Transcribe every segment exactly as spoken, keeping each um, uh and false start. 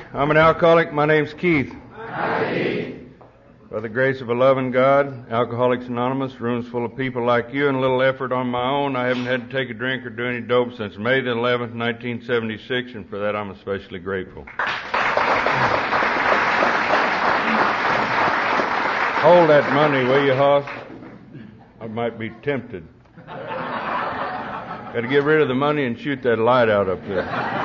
I'm an alcoholic. My name's Keith. Hi, Keith. By the grace of a loving God, Alcoholics Anonymous, rooms full of people like you, and a little effort on my own, I haven't had to take a drink or do any dope since May the eleventh, nineteen seventy-six, and for that I'm especially grateful. Hold that money, will you, Hoss? I might be tempted. Got to get rid of the money and shoot that light out up there.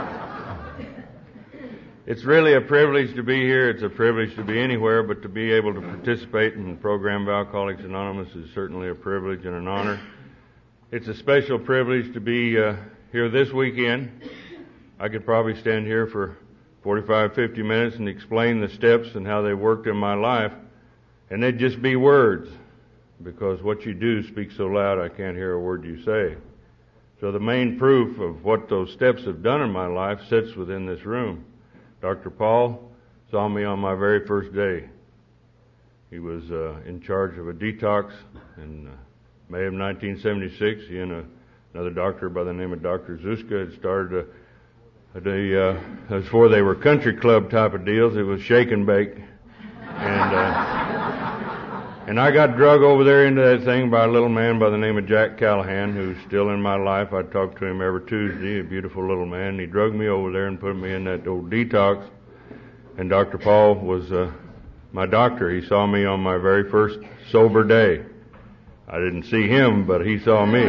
It's really a privilege to be here. It's a privilege to be anywhere, but to be able to participate in the program of Alcoholics Anonymous is certainly a privilege and an honor. It's a special privilege to be uh, here this weekend. I could probably stand here for forty-five, fifty minutes and explain the steps and how they worked in my life, and they'd just be words, because what you do speaks so loud I can't hear a word you say. So the main proof of what those steps have done in my life sits within this room. Doctor Paul saw me on my very first day. He was uh, in charge of a detox in uh, May of nineteen seventy-six. He and a, another doctor by the name of Doctor Zuska had started a, a day, uh, as before they were country club type of deals. It was shake and bake. And, uh, and I got drug over there into that thing by a little man by the name of Jack Callahan, who's still in my life. I talk to him every Tuesday, a beautiful little man. He drugged me over there and put me in that old detox. And Doctor Paul was uh, my doctor. He saw me on my very first sober day. I didn't see him, but he saw me.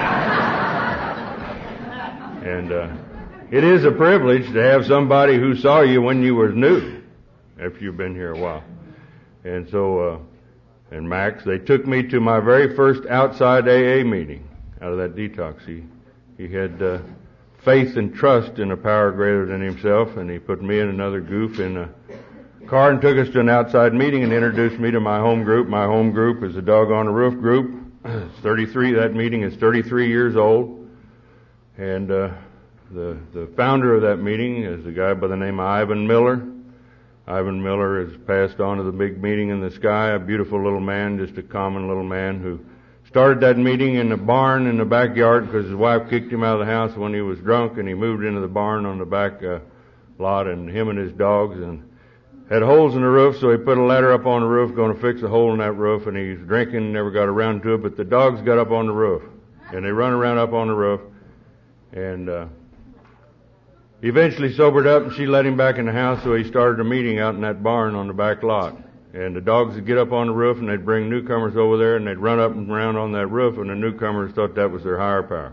And uh, it is a privilege to have somebody who saw you when you were new, if you've been here a while. And so... Uh, And Max, they took me to my very first outside A A meeting out of that detox. He, he had uh, faith and trust in a power greater than himself, and he put me and another goof in a car and took us to an outside meeting and introduced me to my home group. My home group is the Dog on the Roof group. It's thirty-three. That meeting is thirty-three years old, and uh, the the founder of that meeting is a guy by the name of Ivan Miller. Ivan Miller has passed on to the big meeting in the sky, a beautiful little man, just a common little man who started that meeting in the barn in the backyard because his wife kicked him out of the house when he was drunk, and he moved into the barn on the back uh, lot, and him and his dogs, and had holes in the roof, so he put a ladder up on the roof, going to fix a hole in that roof, and he was drinking, never got around to it, but the dogs got up on the roof, and they run around up on the roof, and uh he eventually sobered up, and she let him back in the house, so he started a meeting out in that barn on the back lot. And the dogs would get up on the roof, and they'd bring newcomers over there, and they'd run up and around on that roof, and the newcomers thought that was their higher power.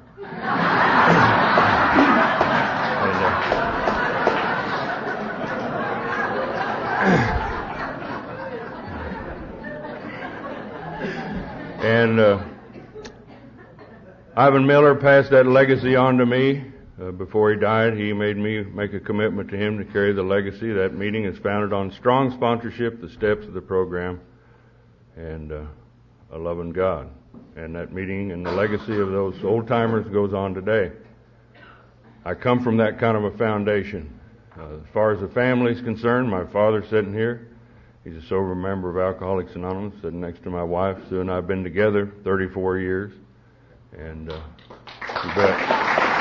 and uh, and uh, Ivan Miller passed that legacy on to me. Uh, before he died, he made me make a commitment to him to carry the legacy. That meeting is founded on strong sponsorship, the steps of the program, and uh, a loving God. And that meeting and the legacy of those old-timers goes on today. I come from that kind of a foundation. Uh, as far as the family is concerned, my father's sitting here. He's a sober member of Alcoholics Anonymous, sitting next to my wife. Sue and I have been together thirty-four years. And uh, you bet.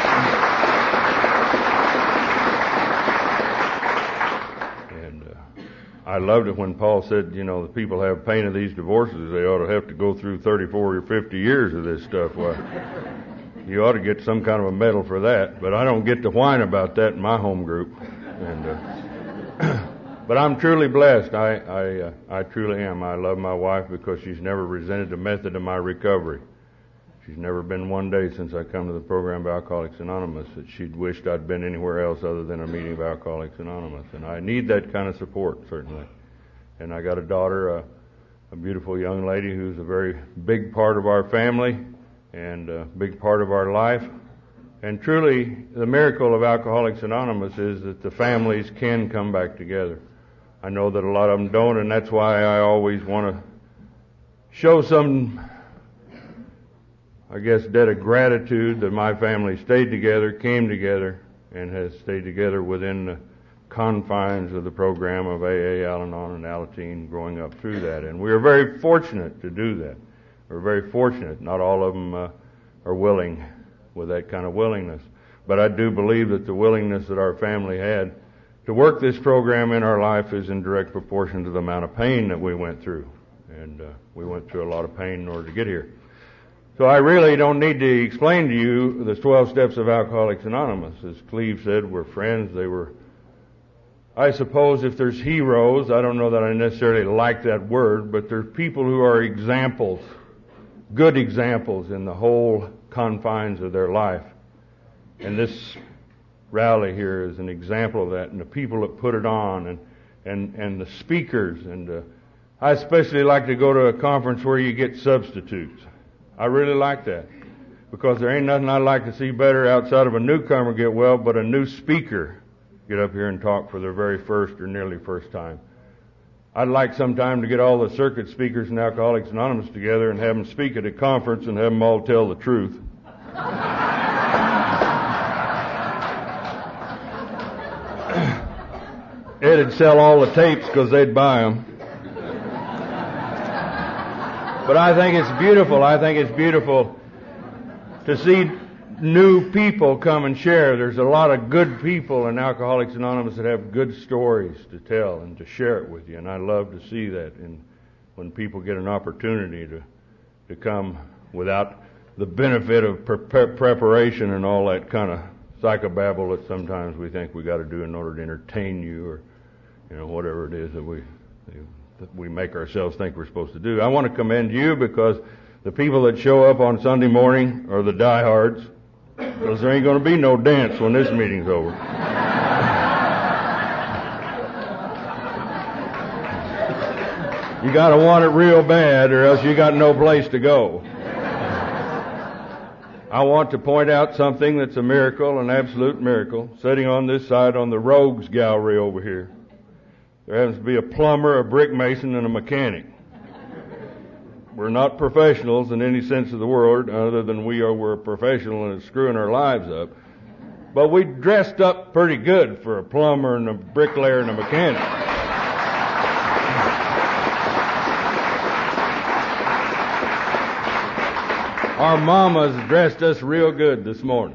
I loved it when Paul said, you know, the people have pain of these divorces. They ought to have to go through thirty-four or fifty years of this stuff. Well, you ought to get some kind of a medal for that. But I don't get to whine about that in my home group. And, uh, but I'm truly blessed. I, I, uh, I truly am. I love my wife because she's never resented the method of my recovery. She's never been one day since I come to the program of Alcoholics Anonymous that she'd wished I'd been anywhere else other than a meeting of Alcoholics Anonymous. And I need that kind of support, certainly. And I got a daughter, uh, a beautiful young lady who's a very big part of our family and a big part of our life. And truly, the miracle of Alcoholics Anonymous is that the families can come back together. I know that a lot of them don't, and that's why I always want to show some, I guess, debt of gratitude that my family stayed together, came together, and has stayed together within the confines of the program of A A, Al-Anon, and Alateen, growing up through that. And we are very fortunate to do that. We're very fortunate. Not all of them uh, are willing with that kind of willingness. But I do believe that the willingness that our family had to work this program in our life is in direct proportion to the amount of pain that we went through. And uh, we went through a lot of pain in order to get here. So I really don't need to explain to you the twelve steps of Alcoholics Anonymous. As Cleve said, we're friends. They were, I suppose if there's heroes, I don't know that I necessarily like that word, but there's people who are examples, good examples in the whole confines of their life. And this rally here is an example of that, and the people that put it on, and and, and the speakers. And uh, I especially like to go to a conference where you get substitutes. I really like that, because there ain't nothing I'd like to see better outside of a newcomer get well, but a new speaker get up here and talk for their very first or nearly first time. I'd like sometime to get all the circuit speakers in Alcoholics Anonymous together and have them speak at a conference and have them all tell the truth. It'd sell all the tapes because they'd buy them. But I think it's beautiful. I think it's beautiful to see new people come and share. There's a lot of good people in Alcoholics Anonymous that have good stories to tell and to share it with you. And I love to see that in, when people get an opportunity to to come without the benefit of pre- preparation and all that kind of psychobabble that sometimes we think we got to do in order to entertain you, or you know whatever it is that we that we make ourselves think we're supposed to do. I want to commend you, because the people that show up on Sunday morning are the diehards, because there ain't going to be no dance when this meeting's over. You got to want it real bad, or else you got no place to go. I want to point out something that's a miracle, an absolute miracle, sitting on this side on the rogues gallery over here. There happens to be a plumber, a brick mason, and a mechanic. We're not professionals in any sense of the word, other than we are we're professional and screwing our lives up. But we dressed up pretty good for a plumber and a bricklayer and a mechanic. Our mamas dressed us real good this morning.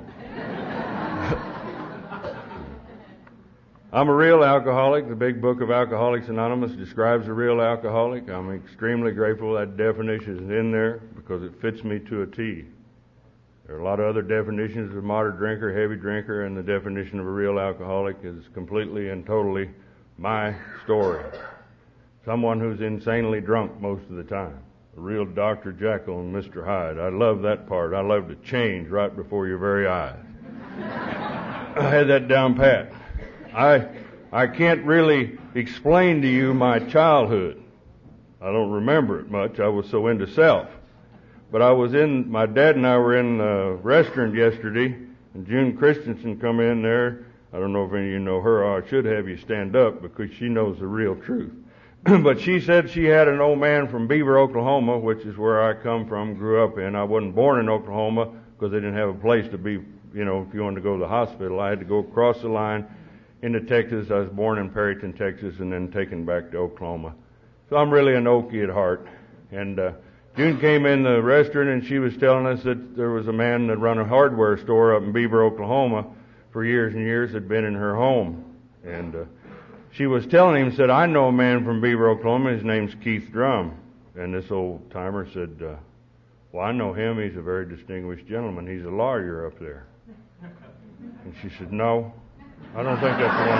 I'm a real alcoholic. The big book of Alcoholics Anonymous describes a real alcoholic. I'm extremely grateful that definition is in there, because it fits me to a T. There are a lot of other definitions of moderate drinker, heavy drinker, and the definition of a real alcoholic is completely and totally my story. Someone who's insanely drunk most of the time. A real Doctor Jekyll and Mister Hyde. I love that part. I love to change right before your very eyes. I had that down pat. I I can't really explain to you my childhood. I don't remember it much. I was so into self. But I was in, my dad and I were in a restaurant yesterday, and June Christensen come in there. I don't know if any of you know her, or I should have you stand up, because she knows the real truth. But she said she had an old man from Beaver, Oklahoma, which is where I come from, grew up in. I wasn't born in Oklahoma because they didn't have a place to be, you know, if you wanted to go to the hospital. I had to go across the line into Texas. I was born in Perryton, Texas, and then taken back to Oklahoma. So I'm really an Okie at heart. And uh, June came in the restaurant, and she was telling us that there was a man that run a hardware store up in Beaver, Oklahoma for years and years, had been in her home. And uh, she was telling him, said, I know a man from Beaver, Oklahoma. His name's Keith Drum. And this old timer said, uh, well, I know him. He's a very distinguished gentleman. He's a lawyer up there. And she said, no, I don't think that's the one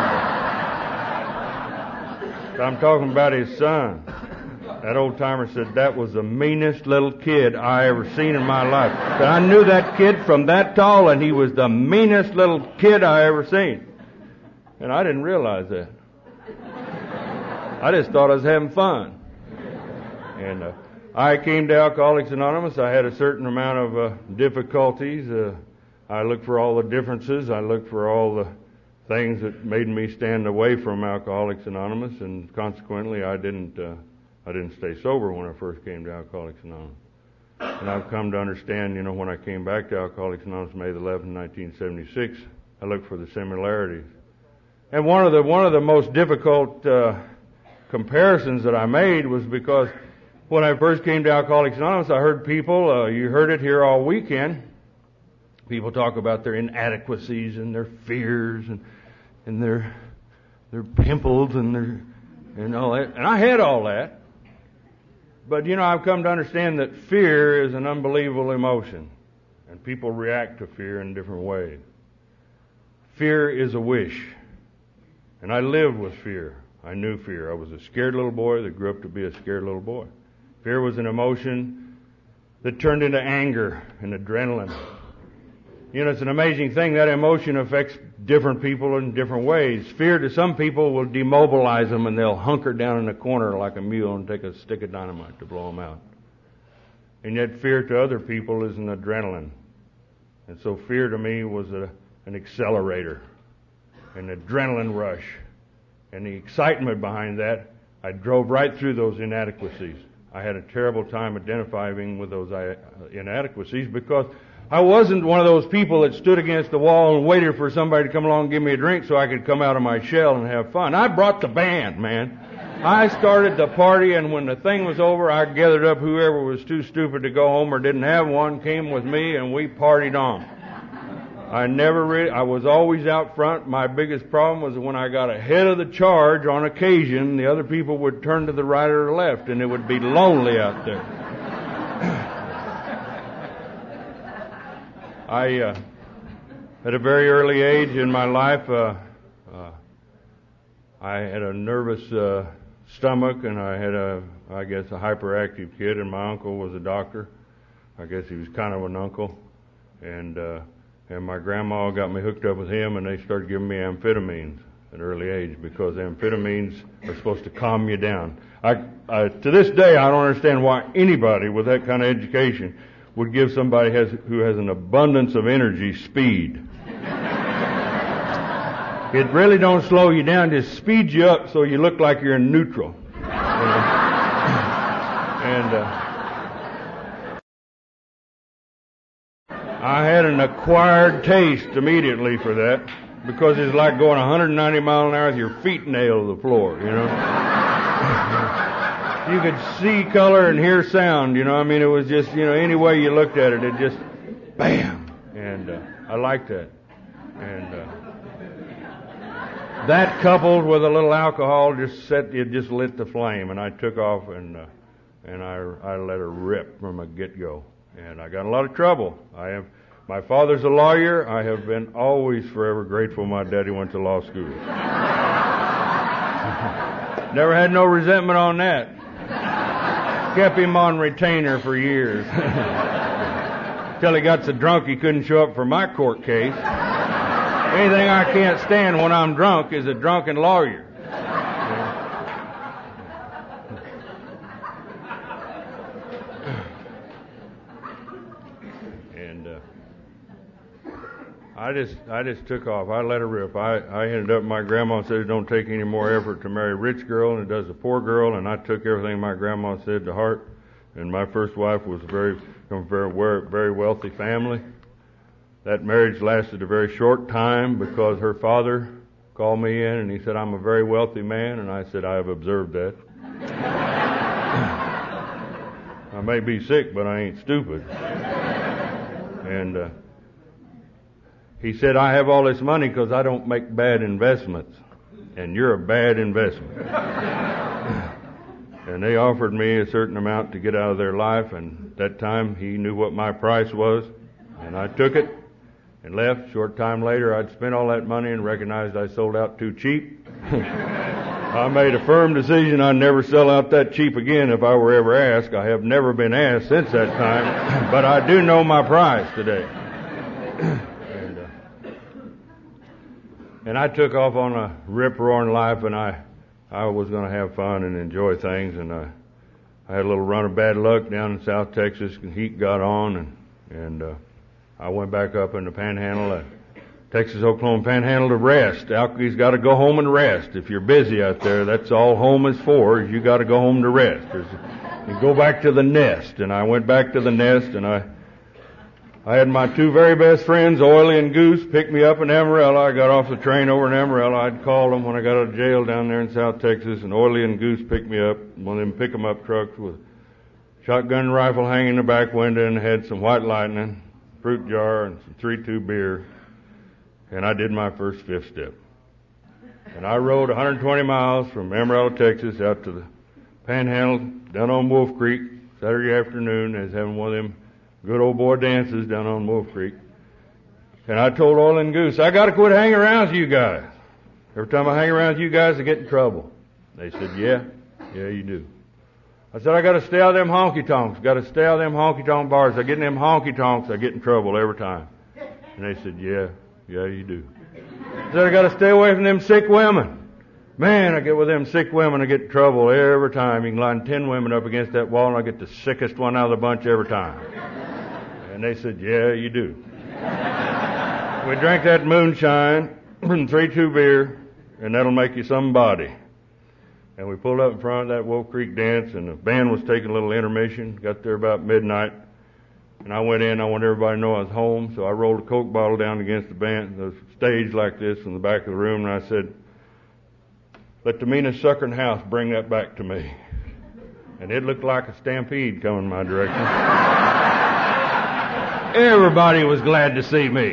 I'm talking about. I'm talking about his son. That old timer said, that was the meanest little kid I ever seen in my life. But I knew that kid from that tall, and he was the meanest little kid I ever seen. And I didn't realize that. I just thought I was having fun. And uh, I came to Alcoholics Anonymous. I had a certain amount of uh, difficulties. Uh, I looked for all the differences. I looked for all the things that made me stand away from Alcoholics Anonymous, and consequently, I didn't. Uh, I didn't stay sober when I first came to Alcoholics Anonymous. And I've come to understand, you know, when I came back to Alcoholics Anonymous May the eleventh, nineteen seventy-six, I looked for the similarities. And one of the one of the most difficult uh, comparisons that I made was because when I first came to Alcoholics Anonymous, I heard people, uh, you heard it here all weekend, people talk about their inadequacies and their fears and, and their their pimples and their and all that. And I had all that. But, you know, I've come to understand that fear is an unbelievable emotion. And people react to fear in different ways. Fear is a wish. And I lived with fear. I knew fear. I was a scared little boy that grew up to be a scared little boy. Fear was an emotion that turned into anger and adrenaline. You know, it's an amazing thing. That emotion affects different people in different ways. Fear to some people will demobilize them and they'll hunker down in a corner like a mule and take a stick of dynamite to blow them out. And yet fear to other people is an adrenaline. And so fear to me was a, an accelerator, an adrenaline rush. And the excitement behind that, I drove right through those inadequacies. I had a terrible time identifying with those inadequacies because I wasn't one of those people that stood against the wall and waited for somebody to come along and give me a drink so I could come out of my shell and have fun. I brought the band, man. I started the party, and when the thing was over, I gathered up whoever was too stupid to go home or didn't have one, came with me, and we partied on. I never really, I was always out front. My biggest problem was when I got ahead of the charge on occasion, the other people would turn to the right or the left, and it would be lonely out there. I, uh, at a very early age in my life, uh, uh, I had a nervous, uh, stomach, and I had a, I guess, a hyperactive kid, and my uncle was a doctor. I guess he was kind of an uncle, and, uh, and my grandma got me hooked up with him, and they started giving me amphetamines at an early age because amphetamines are supposed to calm you down. I, I, to this day, I don't understand why anybody with that kind of education would give somebody has, who has an abundance of energy speed. It really don't slow you down, just speeds you up so you look like you're in neutral. You know? and uh, I had an acquired taste immediately for that because it's like going one hundred ninety miles an hour with your feet nailed to the floor, you know. You could see color and hear sound, you know. I mean, it was just, you know, any way you looked at it, it just, bam. And uh, I liked that. And uh, that coupled with a little alcohol just set, it just lit the flame. And I took off and uh, and I I let her rip from a get-go. And I got in a lot of trouble. I have, my father's a lawyer. I have been always forever grateful my daddy went to law school. Never had no resentment on that. Kept him on retainer for years. Till he got so drunk he couldn't show up for my court case. Anything I can't stand when I'm drunk is a drunken lawyer. And uh, I just I just took off. I let her rip. I, I ended up, my grandma said it don't take any more effort to marry a rich girl than it does a poor girl, and I took everything my grandma said to heart. And my first wife was very from a very, very wealthy family. That marriage lasted a very short time because her father called me in and he said, I'm a very wealthy man, and I said, I have observed that. I may be sick, but I ain't stupid. And uh, he said, I have all this money because I don't make bad investments, and you're a bad investment. And they offered me a certain amount to get out of their life, and at that time he knew what my price was, and I took it and left. Short time later, I'd spent all that money and recognized I sold out too cheap. I made a firm decision I'd never sell out that cheap again if I were ever asked. I have never been asked since that time, but I do know my price today. and, uh, and I took off on a rip-roaring life, and I I was going to have fun and enjoy things, and uh, I had a little run of bad luck down in South Texas, and heat got on, and and uh, I went back up in the Panhandle, uh, Texas, Oklahoma Panhandle to rest. Alky's got to go home and rest. If you're busy out there, that's all home is for, is you got to go home to rest. There's, you go back to the nest, and I went back to the nest, and I I had my two very best friends, Oily and Goose, pick me up in Amarillo. I got off the train over in Amarillo. I'd called them when I got out of jail down there in South Texas, and Oily and Goose picked me up, one of them pick-em-up trucks with shotgun rifle hanging in the back window, and had some White Lightning, fruit jar, and some three two beer, and I did my first fifth step. And I rode one hundred twenty miles from Amarillo, Texas, out to the Panhandle, down on Wolf Creek, Saturday afternoon. I was having one of them good old boy dances down on Wolf Creek. And I told Oil and Goose, I got to quit hanging around with you guys. Every time I hang around with you guys, I get in trouble. They said, yeah, yeah, you do. I said, I got to stay out of them honky-tonks. Got to stay out of them honky-tonk bars. I get in them honky-tonks, I get in trouble every time. And they said, yeah, yeah, you do. I said, I got to stay away from them sick women. Man, I get with them sick women, I get in trouble every time. You can line ten women up against that wall, and I get the sickest one out of the bunch every time. And they said, yeah, you do. We drank that moonshine, three two beer, and that'll make you somebody. And we pulled up in front of that Wolf Creek dance, and the band was taking a little intermission. Got there about midnight, and I went in. I wanted everybody to know I was home, so I rolled a Coke bottle down against the band, the stage like this in the back of the room, and I said, let the meanest sucker in the house bring that back to me. And it looked like a stampede coming my direction. Everybody was glad to see me.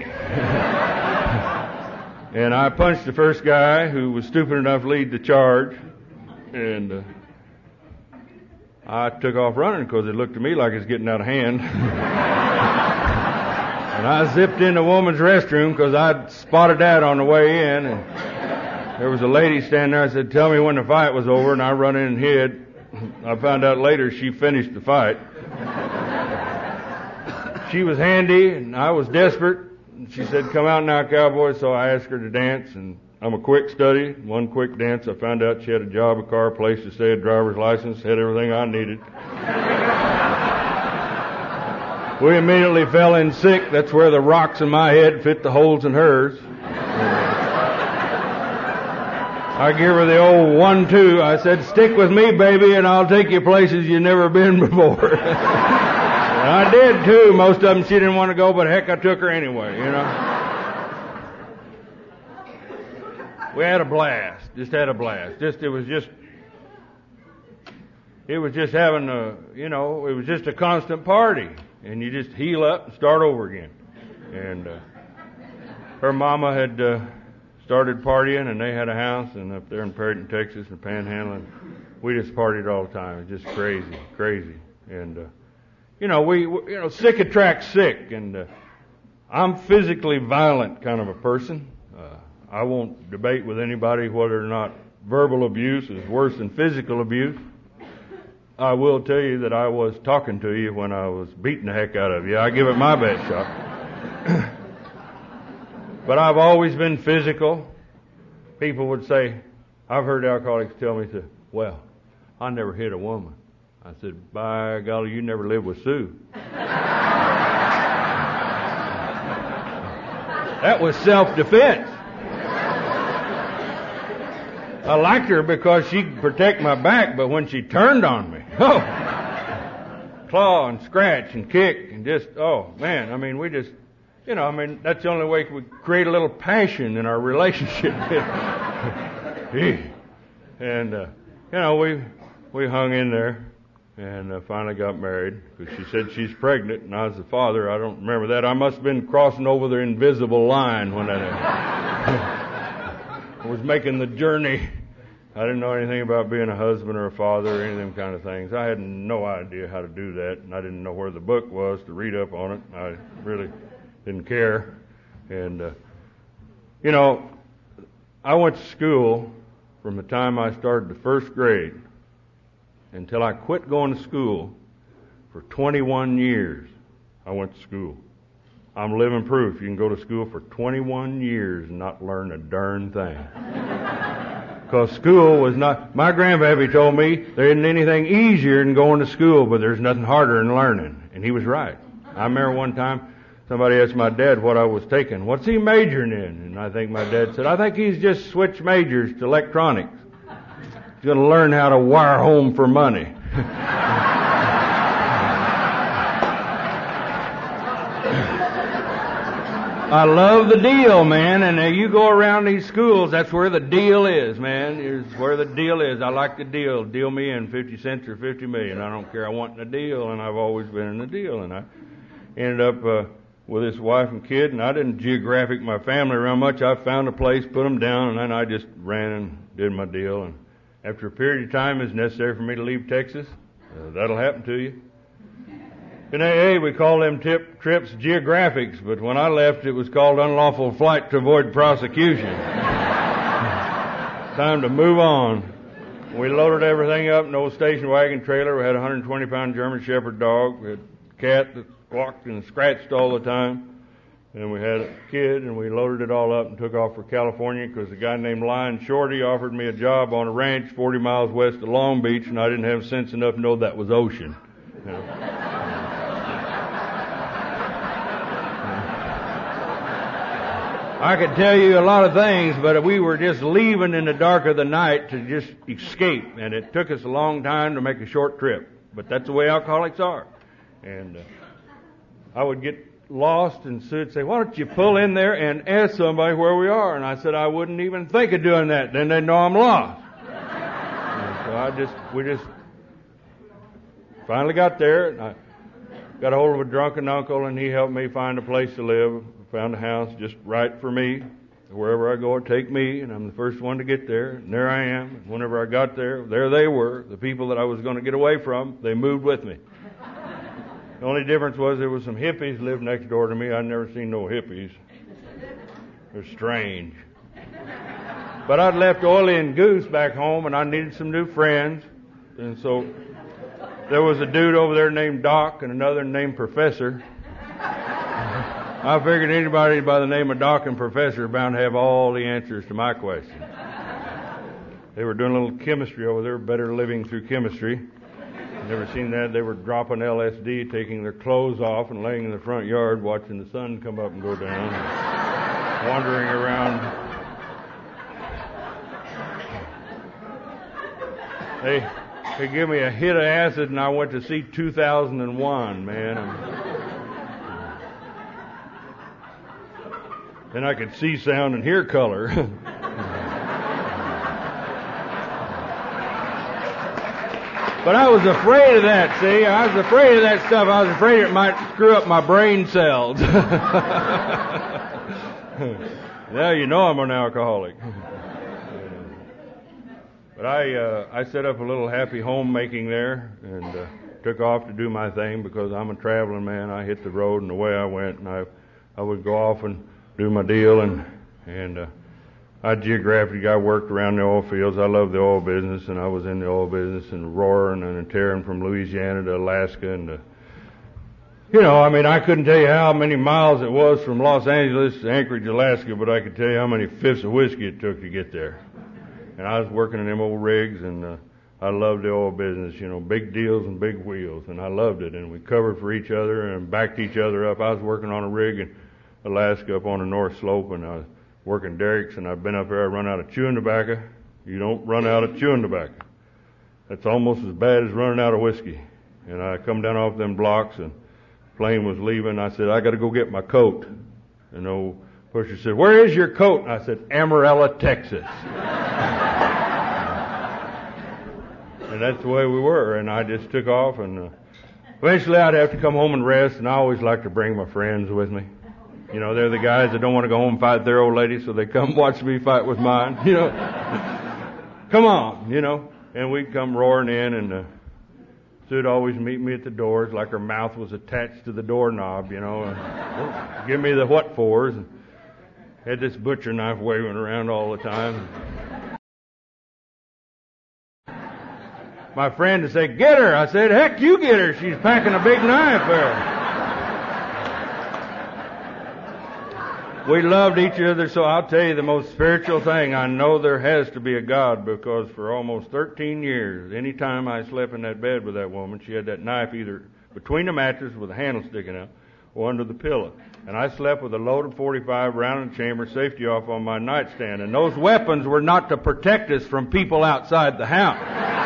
And I punched the first guy who was stupid enough to lead the charge. And uh, I took off running because it looked to me like it's getting out of hand. And I zipped in the woman's restroom because I'd spotted that on the way in. And there was a lady standing there. I said, tell me when the fight was over. And I run in and hid. I found out later she finished the fight. She was handy and I was desperate. And she said, come out now, cowboy. So I asked her to dance, and I'm a quick study. One quick dance, I found out she had a job, a car, a place to stay, a driver's license, had everything I needed. We immediately fell in sick. That's where the rocks in my head fit the holes in hers. I gave her the old one two. I said, stick with me, baby, and I'll take you places you've never been before. And I did, too. Most of them she didn't want to go, but heck, I took her anyway, you know. We had a blast. Just had a blast. Just, it was just, it was just having a, you know, it was just a constant party. And you just heal up and start over again. And uh, her mama had uh, started partying, and they had a house and up there in Perryton, Texas, and Panhandle. And we just partied all the time. It was just crazy, crazy. And, uh, you know, we, we, you know, sick attracts sick. And uh, I'm physically violent kind of a person. Uh, I won't debate with anybody whether or not verbal abuse is worse than physical abuse. I will tell you that I was talking to you when I was beating the heck out of you. I give it my best shot. But I've always been physical. People would say, I've heard alcoholics tell me, to, well, I never hit a woman. I said, by golly, you never lived with Sue. That was self-defense. I liked her because she could protect my back, but when she turned on me, oh, claw and scratch and kick and just, oh, man, I mean, we just, you know, I mean, that's the only way we create a little passion in our relationship. And, uh, you know, we we hung in there and uh, finally got married because she said she's pregnant and I was the father. I don't remember that. I must have been crossing over the invisible line when I was making the journey. I didn't know anything about being a husband or a father or any of them kind of things. I had no idea how to do that, and I didn't know where the book was to read up on it. I really didn't care. And, uh, you know, I went to school from the time I started the first grade until I quit going to school for twenty-one years. I went to school. I'm living proof. You can go to school for twenty-one years and not learn a darn thing. Because school was not, my grandpappy told me there isn't anything easier than going to school, but there's nothing harder than learning. And he was right. I remember one time somebody asked my dad what I was taking. What's he majoring in? And I think my dad said, I think he's just switched majors to electronics. He's going to learn how to wire home for money. I love the deal, man, and uh, you go around these schools, that's where the deal is, man. It's where the deal is. I like the deal. Deal me in fifty cents or fifty million. I don't care. I want the deal, and I've always been in the deal. And I ended up uh, with his wife and kid, and I didn't geographic my family around much. I found a place, put them down, and then I just ran and did my deal. And after a period of time, it's necessary for me to leave Texas. Uh, that'll happen to you. In A A, we call them tip, trips geographics, but when I left, it was called unlawful flight to avoid prosecution. Time to move on. We loaded everything up in an old station wagon trailer. We had a one hundred twenty pound German Shepherd dog. We had a cat that squawked and scratched all the time. And we had a kid, and we loaded it all up and took off for California because a guy named Lion Shorty offered me a job on a ranch forty miles west of Long Beach, and I didn't have sense enough to know that was ocean. You know? I could tell you a lot of things, but we were just leaving in the dark of the night to just escape, and it took us a long time to make a short trip. But that's the way alcoholics are. And uh, I would get lost, and Sue would say, "Why don't you pull in there and ask somebody where we are?" And I said, "I wouldn't even think of doing that. Then they know I'm lost." And so I just, we just finally got there, and I got a hold of a drunken uncle, and he helped me find a place to live. Found a house just right for me. Wherever I go, it take me, and I'm the first one to get there. And there I am. And whenever I got there, there they were. The people that I was going to get away from, they moved with me. The only difference was there was some hippies lived next door to me. I'd never seen no hippies. They're strange. But I'd left Oily and Goose back home, and I needed some new friends. And so there was a dude over there named Doc and another named Professor. I figured anybody by the name of Doc and Professor are bound to have all the answers to my questions. They were doing a little chemistry over there, better living through chemistry. Never seen that. They were dropping L S D, taking their clothes off and laying in the front yard watching the sun come up and go down, and wandering around. They, they gave me a hit of acid, and I went to see two thousand one, man. And then I could see sound and hear color. But I was afraid of that, see? I was afraid of that stuff. I was afraid it might screw up my brain cells. Now you know I'm an alcoholic. But I uh, I set up a little happy homemaking there and uh, took off to do my thing because I'm a traveling man. I hit the road and away I went, and I I would go off and do my deal, and and uh, I geographically I worked around the oil fields. I love the oil business, and I was in the oil business and roaring and tearing from Louisiana to Alaska, and uh, you know, I mean, I couldn't tell you how many miles it was from Los Angeles to Anchorage, Alaska, but I could tell you how many fifths of whiskey it took to get there. And I was working in them old rigs, and uh, I loved the oil business, you know, big deals and big wheels, and I loved it. And we covered for each other and backed each other up. I was working on a rig and Alaska up on the North Slope, and I was working derricks, and I've been up there. I run out of chewing tobacco. You don't run out of chewing tobacco. That's almost as bad as running out of whiskey. And I come down off them blocks, and plane was leaving. I said, "I got to go get my coat." And old pusher said, "Where is your coat?" And I said, "Amarillo, Texas." And that's the way we were. And I just took off, and uh, eventually I'd have to come home and rest, and I always like to bring my friends with me. You know, they're the guys that don't want to go home and fight their old lady, so they come watch me fight with mine. You know, come on, you know. And we'd come roaring in, and uh, Sue'd always meet me at the doors like her mouth was attached to the doorknob, you know. And, oh, give me the what fors. And had this butcher knife waving around all the time. My friend would say, "Get her." I said, "Heck, you get her. She's packing a big knife there." We loved each other, so I'll tell you the most spiritual thing. I know there has to be a God, because for almost thirteen years, any time I slept in that bed with that woman, she had that knife either between the mattress with the handle sticking out or under the pillow. And I slept with a loaded forty-five round in the chamber, safety off on my nightstand. And those weapons were not to protect us from people outside the house.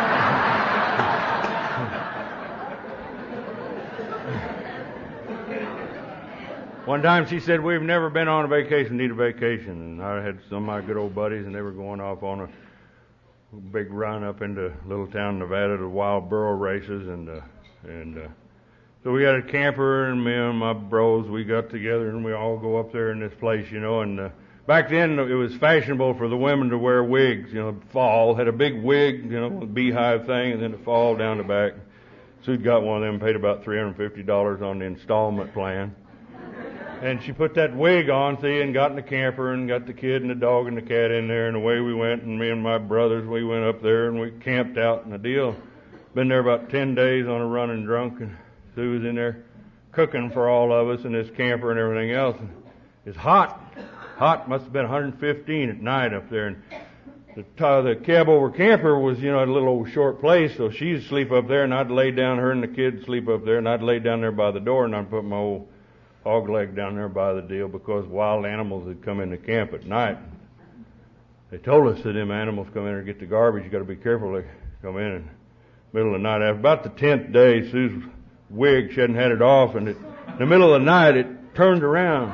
One time she said, "We've never been on a vacation, need a vacation." And I had some of my good old buddies, and they were going off on a big run up into Little Town, Nevada, to wild burro races. And uh, and uh, So we got a camper, and me and my bros, we got together, and we all go up there in this place, you know, and uh, back then it was fashionable for the women to wear wigs, you know, fall, had a big wig, you know, a beehive thing, and then a fall down the back. Sue'd got one of them, paid about three hundred fifty dollars on the installment plan. And she put that wig on, see, and got in the camper and got the kid and the dog and the cat in there, and away we went, and me and my brothers, we went up there and we camped out in the deal. Been there about ten days on a running drunk, and Sue was in there cooking for all of us in this camper and everything else. And it's hot. Hot, must have been one hundred fifteen at night up there. And the, uh, the cab over camper was, you know, a little old short place, so she'd sleep up there, and I'd lay down, her and the kids sleep up there, and I'd lay down there by the door, and I'd put my old hog leg down there by the deal, because wild animals had come into camp at night. They told us that them animals come in and get the garbage. You got to be careful. They come in in the middle of the night. After about the tenth day, Sue's wig, she hadn't had it off, and it, in the middle of the night, it turned around.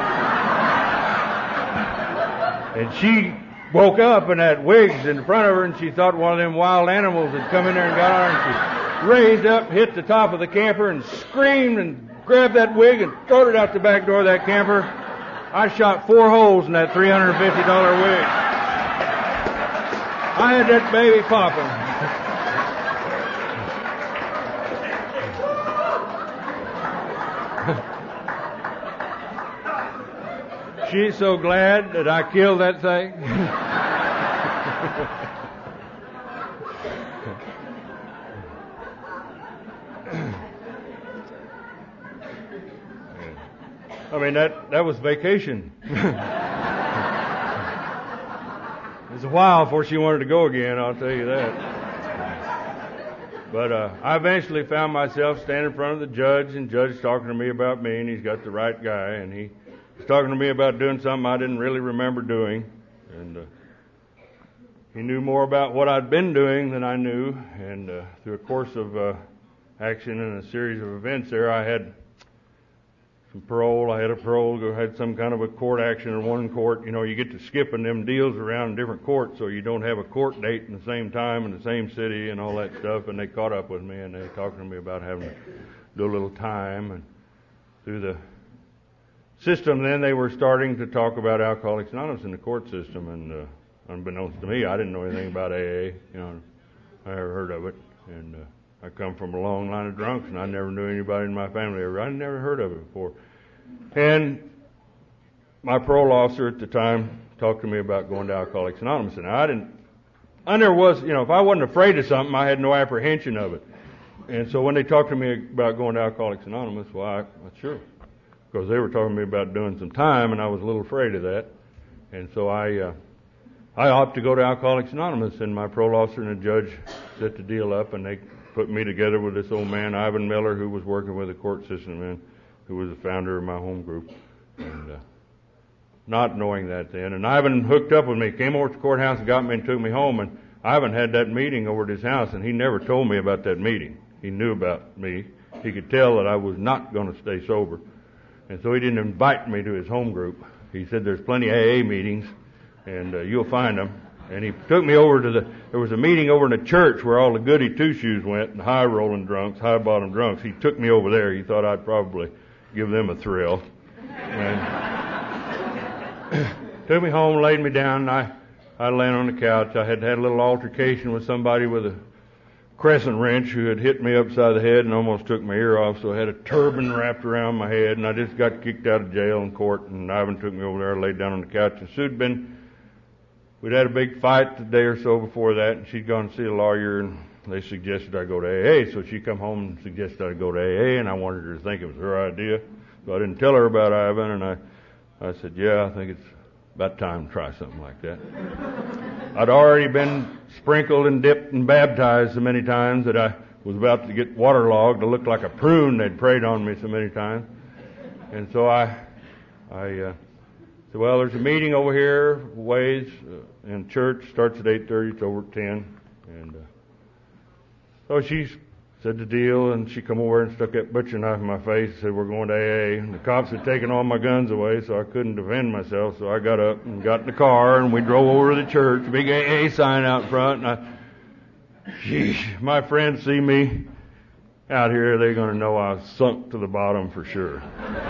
And she woke up, and that wig's in front of her, and she thought one of them wild animals had come in there and got on her, and she raised up, hit the top of the camper, and screamed and grabbed that wig and throwed it out the back door of that camper. I shot four holes in that three hundred fifty dollars wig. I had that baby popping. She's so glad that I killed that thing. I mean, that, that was vacation. It was a while before she wanted to go again, I'll tell you that. But uh, I eventually found myself standing in front of the judge, and the judge talking to me about me, and he's got the right guy, and he was talking to me about doing something I didn't really remember doing. And uh, he knew more about what I'd been doing than I knew, and uh, through a course of uh, action and a series of events there, I had some parole. I had a parole, I had some kind of a court action in one court. You know, you get to skipping them deals around in different courts, so you don't have a court date in the same time in the same city and all that stuff. And they caught up with me, and they were talking to me about having to do a little time. And through the system, then they were starting to talk about Alcoholics Anonymous in the court system. And uh, unbeknownst to me, I didn't know anything about A A. You know, I never heard of it. And uh, I come from a long line of drunks, and I never knew anybody in my family ever. I never heard of it before. And my parole officer at the time talked to me about going to Alcoholics Anonymous, and I didn't. I never was, you know, if I wasn't afraid of something, I had no apprehension of it. And so when they talked to me about going to Alcoholics Anonymous, well, I, I sure, because they were talking to me about doing some time, and I was a little afraid of that. And so I, uh, I opted to go to Alcoholics Anonymous, and my parole officer and the judge set the deal up, and they put me together with this old man, Ivan Miller, who was working with the court system and who was the founder of my home group. And uh, not knowing that then. And Ivan hooked up with me, came over to the courthouse and got me and took me home. And Ivan had that meeting over at his house, and he never told me about that meeting. He knew about me. He could tell that I was not going to stay sober. And so he didn't invite me to his home group. He said, there's plenty of A A meetings, and uh, you'll find them. And he took me over to the, there was a meeting over in a church where all the goody two-shoes went, and high-rolling drunks, high-bottom drunks. He took me over there. He thought I'd probably give them a thrill. And took me home, laid me down, and I, I lay on the couch. I had had a little altercation with somebody with a crescent wrench who had hit me upside the head and almost took my ear off, so I had a turban wrapped around my head, and I just got kicked out of jail and court, and Ivan took me over there, laid down on the couch, and Sue'd been We'd had a big fight the day or so before that, and she'd gone to see a lawyer, and they suggested I go to A A. So she come home and suggested I go to A A, and I wanted her to think it was her idea. So I didn't tell her about Ivan, and I, I said, yeah, I think it's about time to try something like that. I'd already been sprinkled and dipped and baptized so many times that I was about to get waterlogged to look like a prune. They'd prayed on me so many times. And so I, I, uh, said, well, there's a meeting over here, ways, uh, in church, starts at eight thirty, it's over at ten. And, uh, so she said the deal, and she come over and stuck that butcher knife in my face and said, we're going to A A. And the cops had taken all my guns away, so I couldn't defend myself, so I got up and got in the car, and we drove over to the church, big A A sign out front, and I, sheesh, my friends see me, out here, they're going to know I was sunk to the bottom for sure.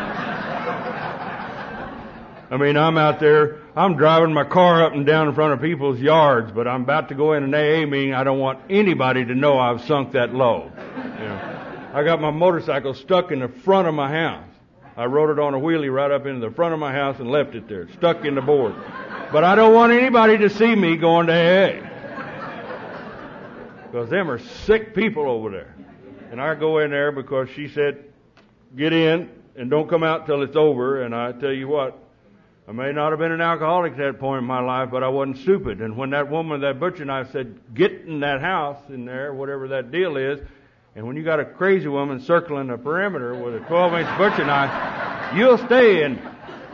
I mean, I'm out there, I'm driving my car up and down in front of people's yards, but I'm about to go in an A A meeting. I don't want anybody to know I've sunk that low. You know, I got my motorcycle stuck in the front of my house. I rode it on a wheelie right up into the front of my house and left it there, stuck in the board. But I don't want anybody to see me going to A A. Because them are sick people over there. And I go in there because she said, get in and don't come out till it's over. And I tell you what, I may not have been an alcoholic at that point in my life, but I wasn't stupid. And when that woman, that butcher knife said, get in that house in there, whatever that deal is, and when you got a crazy woman circling the perimeter with a twelve inch butcher knife, you'll stay in.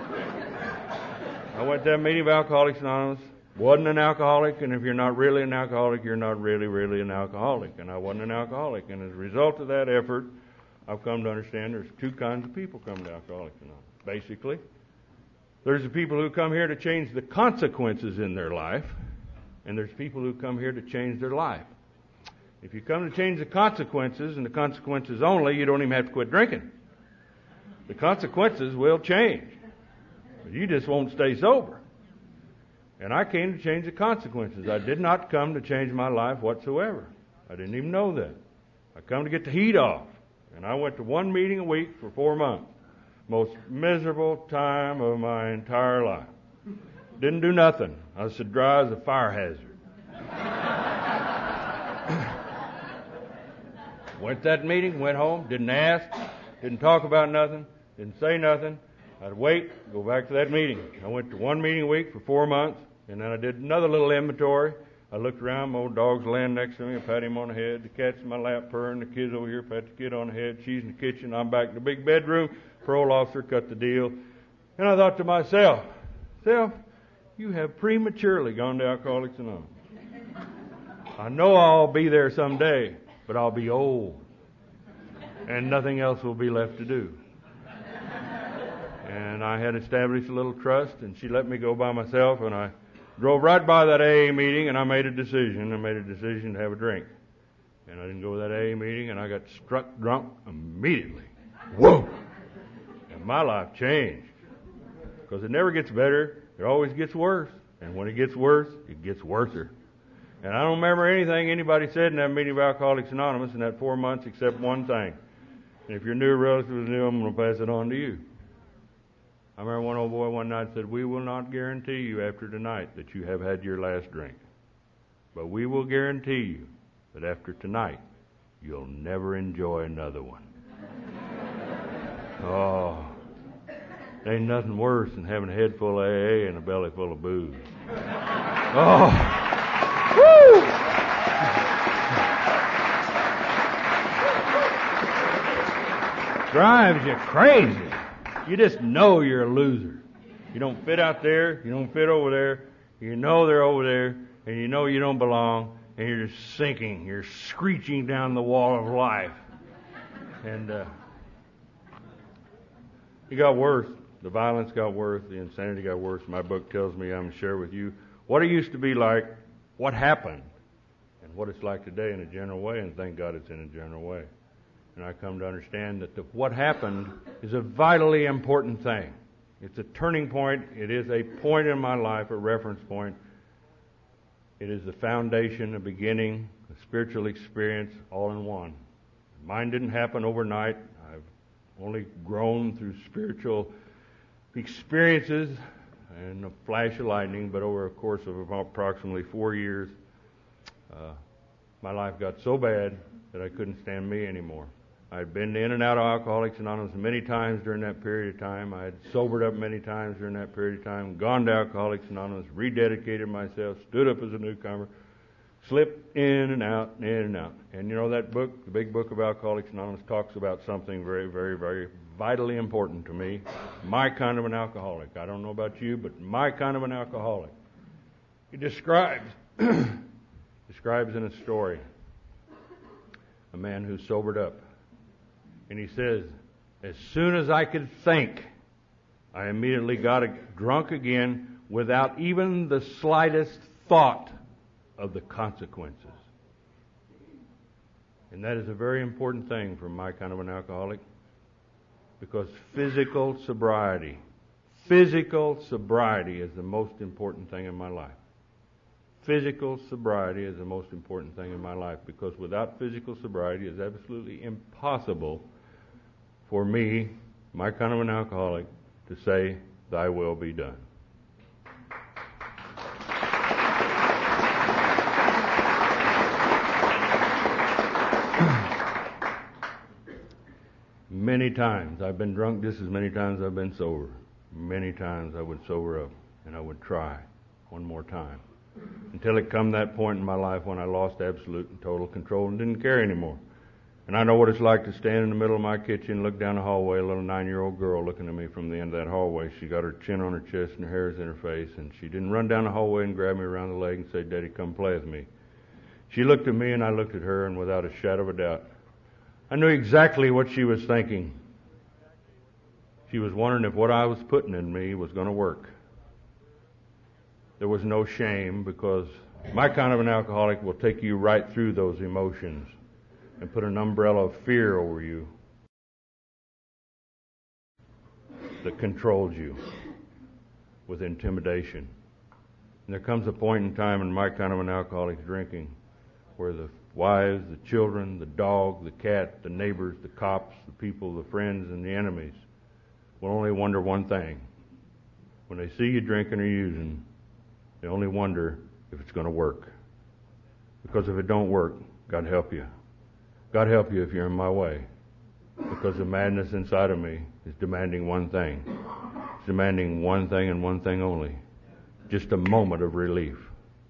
I went to that meeting of Alcoholics Anonymous. Wasn't an alcoholic, and if you're not really an alcoholic, you're not really, really an alcoholic. And I wasn't an alcoholic. And as a result of that effort, I've come to understand there's two kinds of people come to Alcoholics Anonymous. Basically, there's the people who come here to change the consequences in their life, and there's people who come here to change their life. If you come to change the consequences, and the consequences only, you don't even have to quit drinking. The consequences will change. But you just won't stay sober. And I came to change the consequences. I did not come to change my life whatsoever. I didn't even know that. I come to get the heat off. And I went to one meeting a week for four months. Most miserable time of my entire life. Didn't do nothing. I was as dry as a fire hazard. Went to that meeting, went home, didn't ask, didn't talk about nothing, didn't say nothing. I'd wait, go back to that meeting. I went to one meeting a week for four months, and then I did another little inventory. I looked around, my old dog's laying next to me, I pat him on the head, the cat's in my lap purring, the kid's over here, pat the kid on the head, she's in the kitchen, I'm back in the big bedroom, parole officer cut the deal. And I thought to myself, self, you have prematurely gone to Alcoholics Anonymous. I know I'll be there someday, but I'll be old, and nothing else will be left to do. And I had established a little trust, and she let me go by myself, and I drove right by that A A meeting, and I made a decision. I made a decision to have a drink. And I didn't go to that A A meeting, and I got struck drunk immediately. Whoa! And my life changed. Because it never gets better. It always gets worse. And when it gets worse, it gets worser. And I don't remember anything anybody said in that meeting of Alcoholics Anonymous in that four months except one thing. And if you're new, relatively new, I'm going to pass it on to you. I remember one old boy one night said, we will not guarantee you after tonight that you have had your last drink. But we will guarantee you that after tonight, you'll never enjoy another one. Oh, there ain't nothing worse than having a head full of A A and a belly full of booze. Oh, woo! Drives you crazy. You just know you're a loser. You don't fit out there. You don't fit over there. You know they're over there. And you know you don't belong. And you're just sinking. You're screeching down the wall of life. And uh, it got worse. The violence got worse. The insanity got worse. My book tells me I'm going to share with you what it used to be like, what happened, and what it's like today in a general way. And thank God it's in a general way. And I come to understand that the, what happened is a vitally important thing. It's a turning point. It is a point in my life, a reference point. It is the foundation, a beginning, a spiritual experience, all in one. Mine didn't happen overnight. I've only grown through spiritual experiences and a flash of lightning, but over a course of approximately four years, uh, my life got so bad that I couldn't stand me anymore. I had been in and out of Alcoholics Anonymous many times during that period of time. I had sobered up many times during that period of time, gone to Alcoholics Anonymous, rededicated myself, stood up as a newcomer, slipped in and out, in and out. And you know that book, the big book of Alcoholics Anonymous, talks about something very, very, very vitally important to me. My kind of an alcoholic. I don't know about you, but my kind of an alcoholic. He describes, describes in a story a man who sobered up. And he says, as soon as I could think, I immediately got drunk again without even the slightest thought of the consequences. And that is a very important thing for my kind of an alcoholic, because physical sobriety, physical sobriety is the most important thing in my life. Physical sobriety is the most important thing in my life, because without physical sobriety it is absolutely impossible for me, my kind of an alcoholic, to say, "Thy will be done." Many times I've been drunk just as many times I've been sober. Many times I would sober up and I would try one more time, until it come that point in my life when I lost absolute and total control and didn't care anymore. And I know what it's like to stand in the middle of my kitchen, look down the hallway, a little nine-year-old girl looking at me from the end of that hallway. She got her chin on her chest and her hair's in her face, and she didn't run down the hallway and grab me around the leg and say, "Daddy, come play with me." She looked at me and I looked at her, and without a shadow of a doubt, I knew exactly what she was thinking. She was wondering if what I was putting in me was going to work. There was no shame, because my kind of an alcoholic will take you right through those emotions and put an umbrella of fear over you that controls you with intimidation. And there comes a point in time in my kind of an alcoholic's drinking where the wives, the children, the dog, the cat, the neighbors, the cops, the people, the friends, and the enemies will only wonder one thing. When they see you drinking or using, they only wonder if it's going to work. Because if it don't work, God help you. God help you if you're in my way. Because the madness inside of me is demanding one thing. It's demanding one thing and one thing only. Just a moment of relief.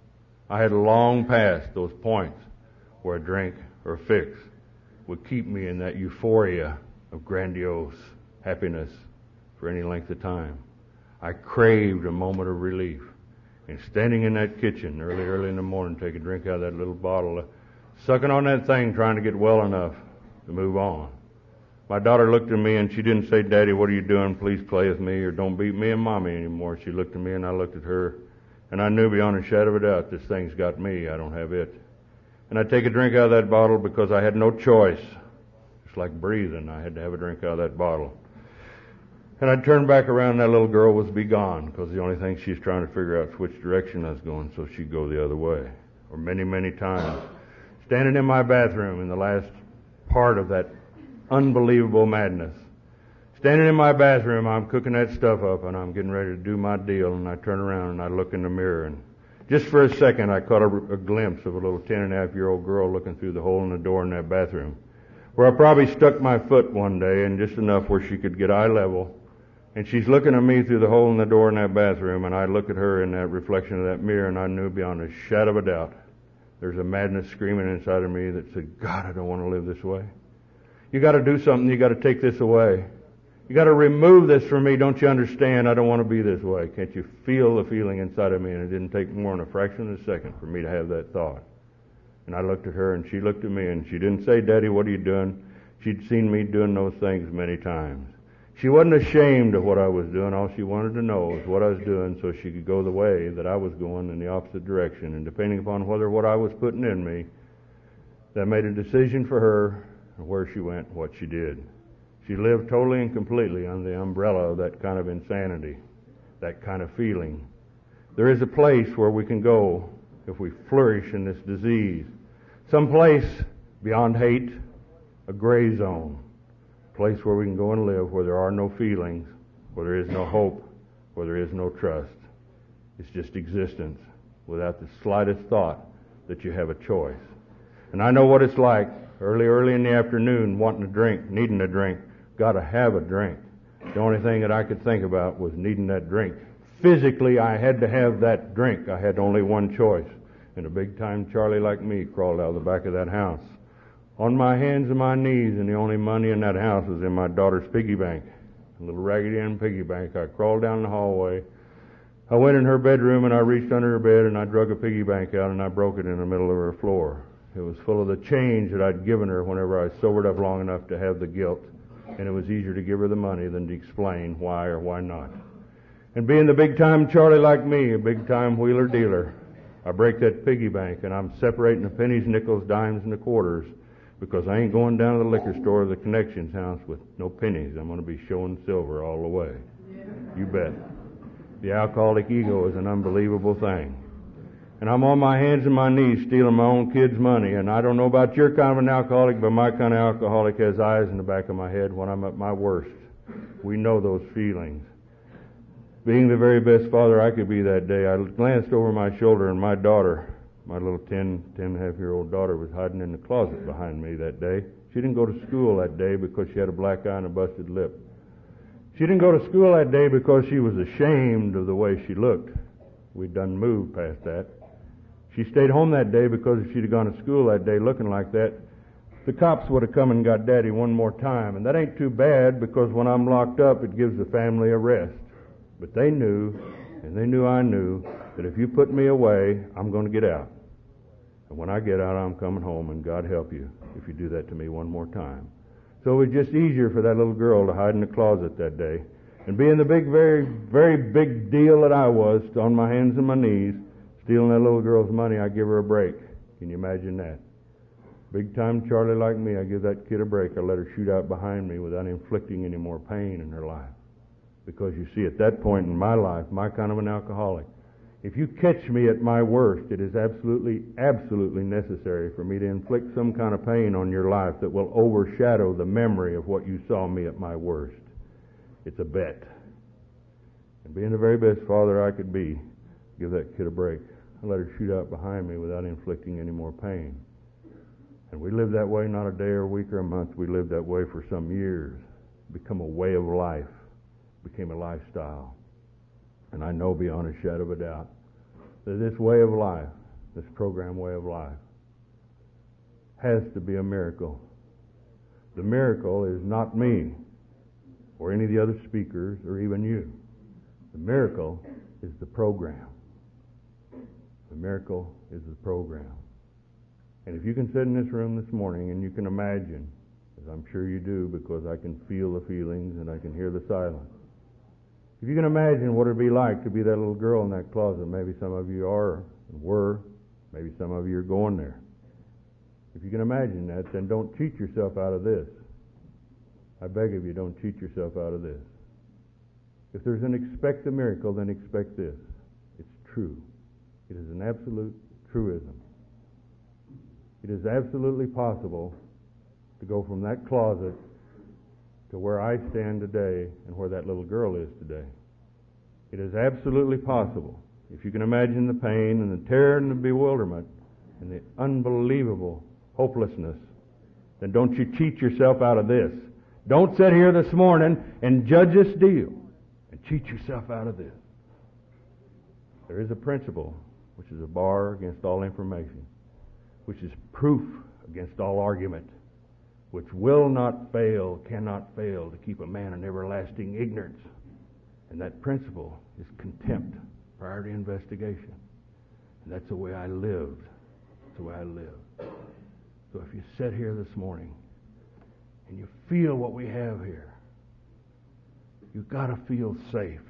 I had long passed those points where a drink or a fix would keep me in that euphoria of grandiose happiness for any length of time. I craved a moment of relief. And standing in that kitchen early, early in the morning, take a drink out of that little bottle, uh, sucking on that thing, trying to get well enough to move on. My daughter looked at me and she didn't say, "Daddy, what are you doing? Please play with me," or "Don't beat me and Mommy anymore." She looked at me and I looked at her, and I knew beyond a shadow of a doubt, this thing's got me, I don't have it. And I'd take a drink out of that bottle because I had no choice. It's like breathing. I had to have a drink out of that bottle. And I'd turn back around and that little girl was be gone, because the only thing she's trying to figure out is which direction I was going, so she'd go the other way. Or many, many times, standing in my bathroom in the last part of that unbelievable madness. Standing in my bathroom, I'm cooking that stuff up and I'm getting ready to do my deal, and I turn around and I look in the mirror, and just for a second I caught a, a glimpse of a little ten and a half year old girl looking through the hole in the door in that bathroom, where I probably stuck my foot one day, and just enough where she could get eye level. And she's looking at me through the hole in the door in that bathroom, and I look at her in that reflection of that mirror, and I knew beyond a shadow of a doubt there's a madness screaming inside of me that said, "God, I don't want to live this way. You got to do something. You got to take this away. You got to remove this from me. Don't you understand? I don't want to be this way." Can't you feel the feeling inside of me? And it didn't take more than a fraction of a second for me to have that thought. And I looked at her, and she looked at me, and she didn't say, "Daddy, what are you doing?" She'd seen me doing those things many times. She wasn't ashamed of what I was doing. All she wanted to know was what I was doing, so she could go the way that I was going in the opposite direction. And depending upon whether what I was putting in me, that made a decision for her where she went, what she did. She lived totally and completely under the umbrella of that kind of insanity, that kind of feeling. There is a place where we can go if we flourish in this disease. Some place beyond hate, a gray zone. Place where we can go and live, where there are no feelings, where there is no hope, where there is no trust. It's just existence without the slightest thought that you have a choice. And I know what it's like, early, early in the afternoon, wanting a drink, needing a drink, got to have a drink. The only thing that I could think about was needing that drink. Physically, I had to have that drink. I had only one choice. And a big-time Charlie like me crawled out of the back of that house, on my hands and my knees, and the only money in that house was in my daughter's piggy bank, a little Raggedy Ann piggy bank. I crawled down the hallway. I went in her bedroom, and I reached under her bed, and I drug a piggy bank out, and I broke it in the middle of her floor. It was full of the change that I'd given her whenever I sobered up long enough to have the guilt, and it was easier to give her the money than to explain why or why not. And being the big-time Charlie like me, a big-time wheeler-dealer, I break that piggy bank, and I'm separating the pennies, nickels, dimes, and the quarters because I ain't going down to the liquor store or the connections house with no pennies. I'm going to be showing silver all the way. You bet. The alcoholic ego is an unbelievable thing. And I'm on my hands and my knees stealing my own kids' money. And I don't know about your kind of an alcoholic, but my kind of alcoholic has eyes in the back of my head when I'm at my worst. We know those feelings. Being the very best father I could be that day, I glanced over my shoulder and my daughter, my little ten, ten and a half year old daughter, was hiding in the closet behind me that day. She didn't go to school that day because she had a black eye and a busted lip. She didn't go to school that day because she was ashamed of the way she looked. We'd done moved past that. She stayed home that day because if she'd have gone to school that day looking like that, the cops would have come and got Daddy one more time. And that ain't too bad, because when I'm locked up, it gives the family a rest. But they knew, and they knew I knew, that if you put me away, I'm going to get out. And when I get out, I'm coming home, and God help you if you do that to me one more time. So it was just easier for that little girl to hide in the closet that day. And being the big, very, very big deal that I was, on my hands and my knees, stealing that little girl's money, I give her a break. Can you imagine that? Big time Charlie like me, I give that kid a break. I let her shoot out behind me without inflicting any more pain in her life. Because you see, at that point in my life, my kind of an alcoholic, if you catch me at my worst, it is absolutely, absolutely necessary for me to inflict some kind of pain on your life that will overshadow the memory of what you saw me at my worst. It's a bet. And being the very best father I could be, give that kid a break. I let her shoot out behind me without inflicting any more pain. And we lived that way not a day or a week or a month. We lived that way for some years. It became a way of life. It became a lifestyle. And I know beyond a shadow of a doubt that this way of life, this program way of life, has to be a miracle. The miracle is not me or any of the other speakers or even you. The miracle is the program. The miracle is the program. And if you can sit in this room this morning and you can imagine, as I'm sure you do because I can feel the feelings and I can hear the silence, if you can imagine what it would be like to be that little girl in that closet, maybe some of you are and were, maybe some of you are going there. If you can imagine that, then don't cheat yourself out of this. I beg of you, don't cheat yourself out of this. If there's an expect a miracle, then expect this. It's true. It is an absolute truism. It is absolutely possible to go from that closet to where I stand today and where that little girl is today. It is absolutely possible. If you can imagine the pain and the terror and the bewilderment and the unbelievable hopelessness, then don't you cheat yourself out of this. Don't sit here this morning and judge this deal and cheat yourself out of this. There is a principle which is a bar against all information, which is proof against all argument, which will not fail, cannot fail to keep a man in everlasting ignorance. And that principle is contempt prior to investigation. And that's the way I lived. That's the way I lived. So if you sit here this morning and you feel what we have here, you've got to feel safe.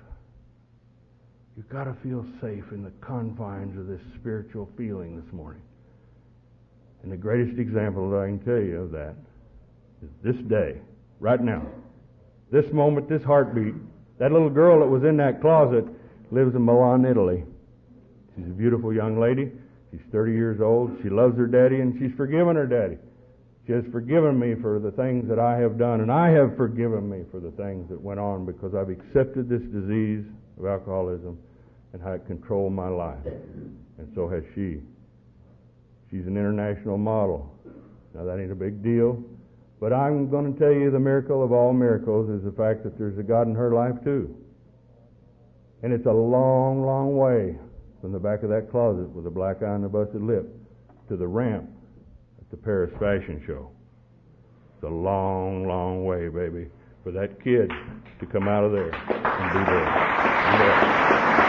You've got to feel safe in the confines of this spiritual feeling this morning. And the greatest example that I can tell you of that is this day, right now, this moment, this heartbeat. That little girl that was in that closet lives in Milan, Italy. She's a beautiful young lady. She's thirty years old. She loves her daddy, and she's forgiven her daddy. She has forgiven me for the things that I have done, and I have forgiven me for the things that went on because I've accepted this disease of alcoholism and how it controlled my life. And so has she. She's an international model. Now, that ain't a big deal. But I'm going to tell you the miracle of all miracles is the fact that there's a God in her life, too. And it's a long, long way from the back of that closet with a black eye and a busted lip to the ramp at the Paris Fashion Show. It's a long, long way, baby, for that kid to come out of there and be there. And there.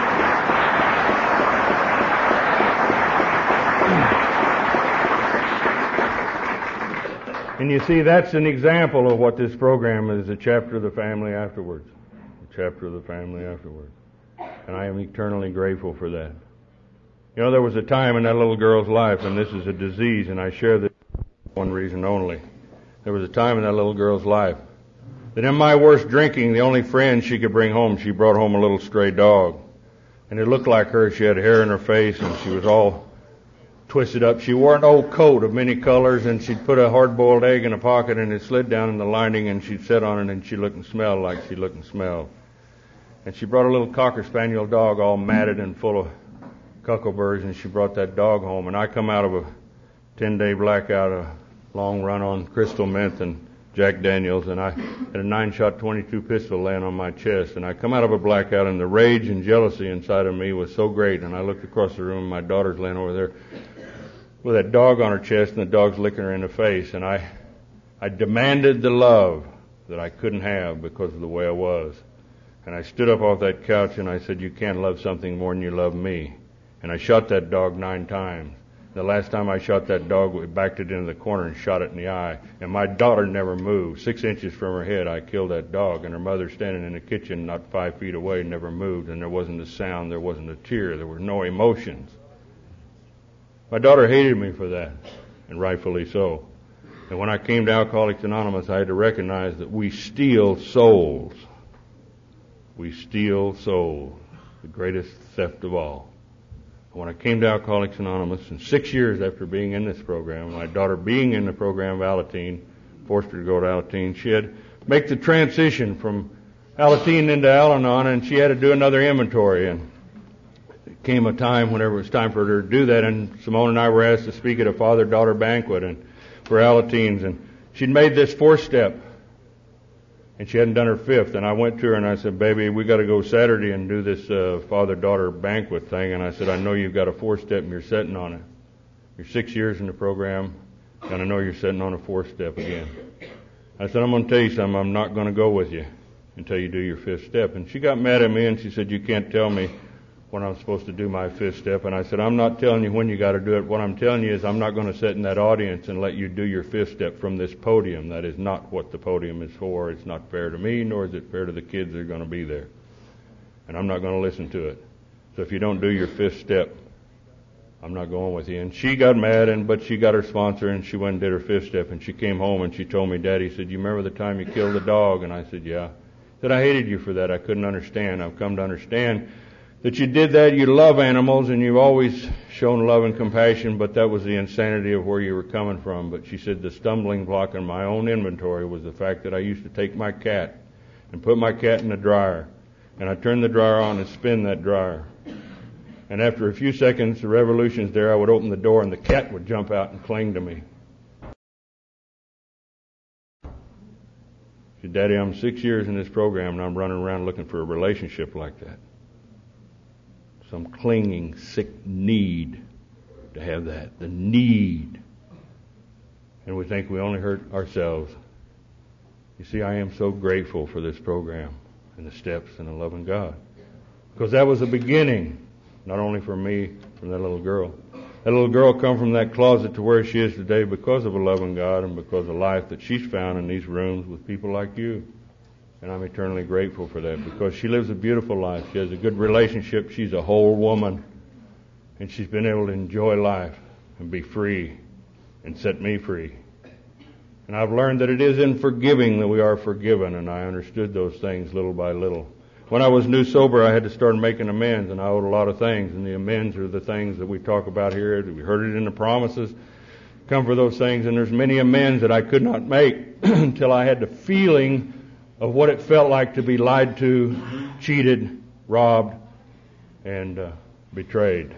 And you see, that's an example of what this program is, a chapter of the family afterwards. A chapter of the family afterwards. And I am eternally grateful for that. You know, there was a time in that little girl's life, and this is a disease, and I share this One reason only. There was a time in that little girl's life that in my worst drinking, the only friend she could bring home, she brought home a little stray dog. And it looked like her. She had hair in her face, and she was all twisted up. She wore an old coat of many colors, and she'd put a hard-boiled egg in a pocket, and it slid down in the lining, and she'd sit on it, and she looked and smelled like she looked and smelled. And she brought a little cocker spaniel dog all matted and full of cuckleberries, and she brought that dog home. And I come out of a ten-day blackout, a long run on crystal meth and Jack Daniels, and I had a nine-shot twenty-two pistol laying on my chest. And I come out of a blackout, and the rage and jealousy inside of me was so great. And I looked across the room, my daughter's laying over there with that dog on her chest, and the dog's licking her in the face. And I, I demanded the love that I couldn't have because of the way I was. And I stood up off that couch, and I said, you can't love something more than you love me. And I shot that dog nine times. The last time I shot that dog, we backed it into the corner and shot it in the eye. And my daughter never moved. Six inches from her head, I killed that dog. And her mother standing in the kitchen not five feet away never moved. And there wasn't a sound, there wasn't a tear, there were no emotions. My daughter hated me for that, and rightfully so. And when I came to Alcoholics Anonymous, I had to recognize that we steal souls. We steal souls, the greatest theft of all. When I came to Alcoholics Anonymous, and six years after being in this program, my daughter being in the program of Alateen, forced her to go to Alateen, she had to make the transition from Alateen into Al-Anon, and she had to do another inventory. And it came a time whenever it was time for her to do that, and Simone and I were asked to speak at a father-daughter banquet and for Alateens, and she'd made this fourth step, and she hadn't done her fifth. And I went to her and I said, baby, we got to go Saturday and do this uh, father-daughter banquet thing. And I said, I know you've got a fourth step and you're sitting on it. You're six years in the program, and I know you're sitting on a fourth step again. I said, I'm going to tell you something. I'm not going to go with you until you do your fifth step. And she got mad at me, and she said, you can't tell me when I'm supposed to do my fifth step. And I said, I'm not telling you when you got to do it. What I'm telling you is I'm not going to sit in that audience and let you do your fifth step from this podium. That is not what the podium is for. It's not fair to me, nor is it fair to the kids that are going to be there. And I'm not going to listen to it. So if you don't do your fifth step, I'm not going with you. And she got mad, and but she got her sponsor, and she went and did her fifth step. And she came home and she told me, Daddy, said, you remember the time you killed the dog? And I said, yeah. I said, I hated you for that. I couldn't understand. I've come to understand that you did that. You love animals, and you've always shown love and compassion, but that was the insanity of where you were coming from. But she said the stumbling block in my own inventory was the fact that I used to take my cat and put my cat in the dryer, and I turned the dryer on and spin that dryer. And after a few seconds, the revolution's there, I would open the door and the cat would jump out and cling to me. She said, Daddy, I'm six years in this program and I'm running around looking for a relationship like that. Some clinging, sick need to have that. The need. And we think we only hurt ourselves. You see, I am so grateful for this program and the steps and the loving God. Because that was the beginning, not only for me, from that little girl. That little girl come from that closet to where she is today because of a loving God and because of life that she's found in these rooms with people like you. And I'm eternally grateful for that because she lives a beautiful life. She has a good relationship. She's a whole woman. And she's been able to enjoy life and be free and set me free. And I've learned that it is in forgiving that we are forgiven, and I understood those things little by little. When I was new sober, I had to start making amends, and I owed a lot of things, and the amends are the things that we talk about here. We heard it in the promises. Come for those things, and there's many amends that I could not make until I had the feeling of what it felt like to be lied to, cheated, robbed, and uh, betrayed.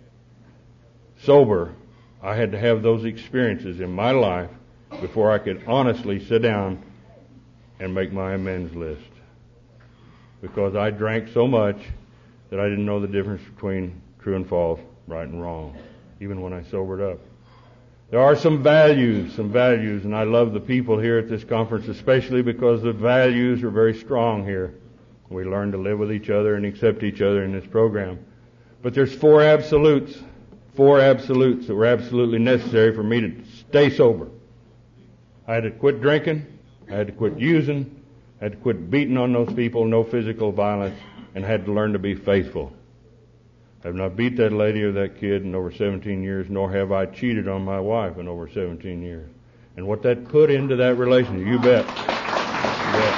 Sober, I had to have those experiences in my life before I could honestly sit down and make my amends list. Because I drank so much that I didn't know the difference between true and false, right and wrong, even when I sobered up. There are some values, some values, and I love the people here at this conference, especially because the values are very strong here. We learn to live with each other and accept each other in this program. But there's four absolutes, four absolutes that were absolutely necessary for me to stay sober. I had to quit drinking, I had to quit using, I had to quit beating on those people, no physical violence, and I had to learn to be faithful. I have not beat that lady or that kid in over seventeen years, nor have I cheated on my wife in over seventeen years. And what that put into that relationship, you bet. You bet.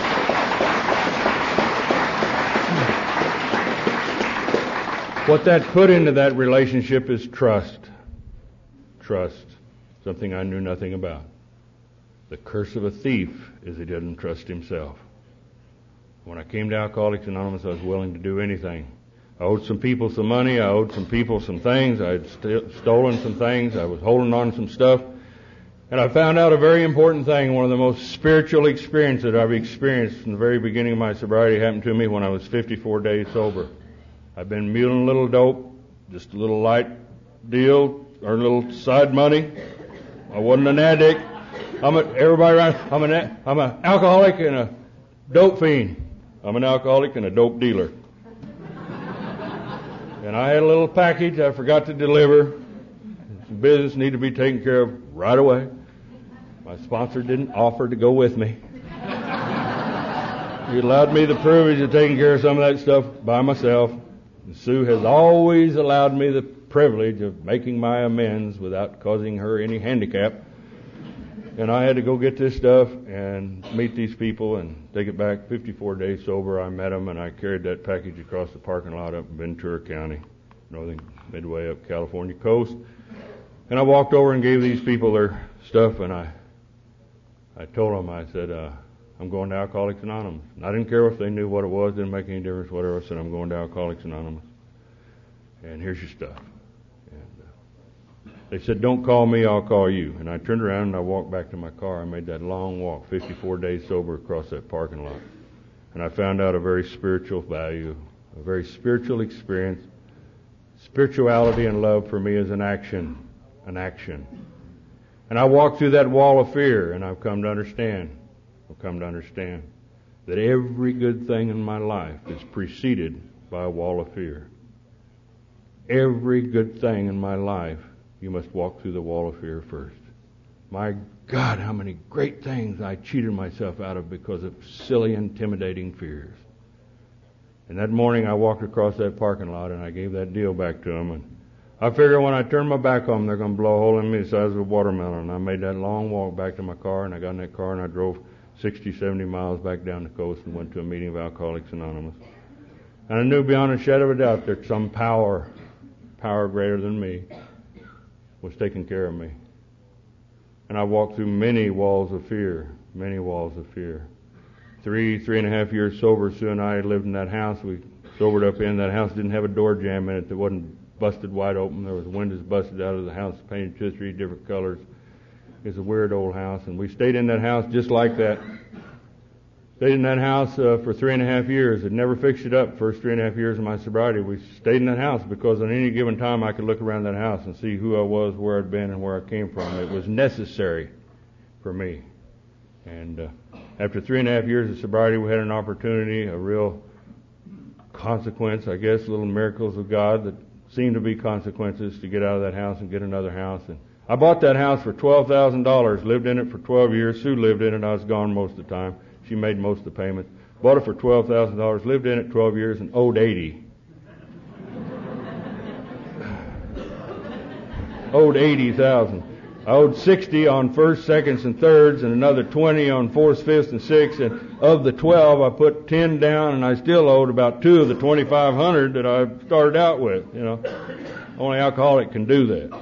What that put into that relationship is trust. Trust. Something I knew nothing about. The curse of a thief is he doesn't trust himself. When I came to Alcoholics Anonymous, I was willing to do anything. I owed some people some money. I owed some people some things. I had st- stolen some things. I was holding on to some stuff. And I found out a very important thing. One of the most spiritual experiences that I've experienced from the very beginning of my sobriety happened to me when I was fifty-four days sober. I've been muling a little dope, just a little light deal, or a little side money. I wasn't an addict. I'm a, everybody around, I'm an, I'm an alcoholic and a dope fiend. I'm an alcoholic and a dope dealer. And I had a little package I forgot to deliver. Some business needed to be taken care of right away. My sponsor didn't offer to go with me. He allowed me the privilege of taking care of some of that stuff by myself. And Sue has always allowed me the privilege of making my amends without causing her any handicap. And I had to go get this stuff and meet these people and take it back. fifty-four days sober, I met them, and I carried that package across the parking lot up in Ventura County, northern midway up California coast. And I walked over and gave these people their stuff, and I I told them, I said, uh, I'm going to Alcoholics Anonymous. And I didn't care if they knew what it was, didn't make any difference, whatever. I said, I'm going to Alcoholics Anonymous. And here's your stuff. They said, don't call me, I'll call you. And I turned around and I walked back to my car. I made that long walk, fifty-four days sober, across that parking lot. And I found out a very spiritual value, a very spiritual experience. Spirituality and love for me is an action, an action. And I walked through that wall of fear, and I've come to understand, I've come to understand that every good thing in my life is preceded by a wall of fear. Every good thing in my life, you must walk through the wall of fear first. My God, how many great things I cheated myself out of because of silly, intimidating fears. And that morning I walked across that parking lot and I gave that deal back to them. And I figured when I turn my back on them, they're going to blow a hole in me the size of a watermelon. And I made that long walk back to my car, and I got in that car and I drove sixty, seventy miles back down the coast and went to a meeting of Alcoholics Anonymous. And I knew beyond a shadow of a doubt that some power, power greater than me, was taking care of me. And I walked through many walls of fear, many walls of fear. Three, three and a half years sober, Sue and I lived in that house. We sobered up in that house, didn't have a door jamb in it that wasn't busted wide open. There was windows busted out of the house, painted two or three different colors. It's a weird old house, and we stayed in that house just like that. Stayed in that house uh, for three and a half years. Had never fixed it up. First three and a half years of my sobriety, we stayed in that house because on any given time I could look around that house and see who I was, where I'd been, and where I came from. It was necessary for me. And uh, after three and a half years of sobriety, we had an opportunity, a real consequence, I guess, little miracles of God that seemed to be consequences to get out of that house and get another house. And I bought that house for twelve thousand dollars, lived in it for twelve years. Sue lived in it. I was gone most of the time. She made most of the payments. Bought it for twelve thousand dollars, lived in it twelve years, and owed eighty. owed eighty thousand dollars. I owed sixty on first, seconds, and thirds, and another twenty on fourths, fifths, and sixths. And of the twelve, I put ten down, and I still owed about two of the twenty-five hundred that I started out with. You know, only alcoholic can do that.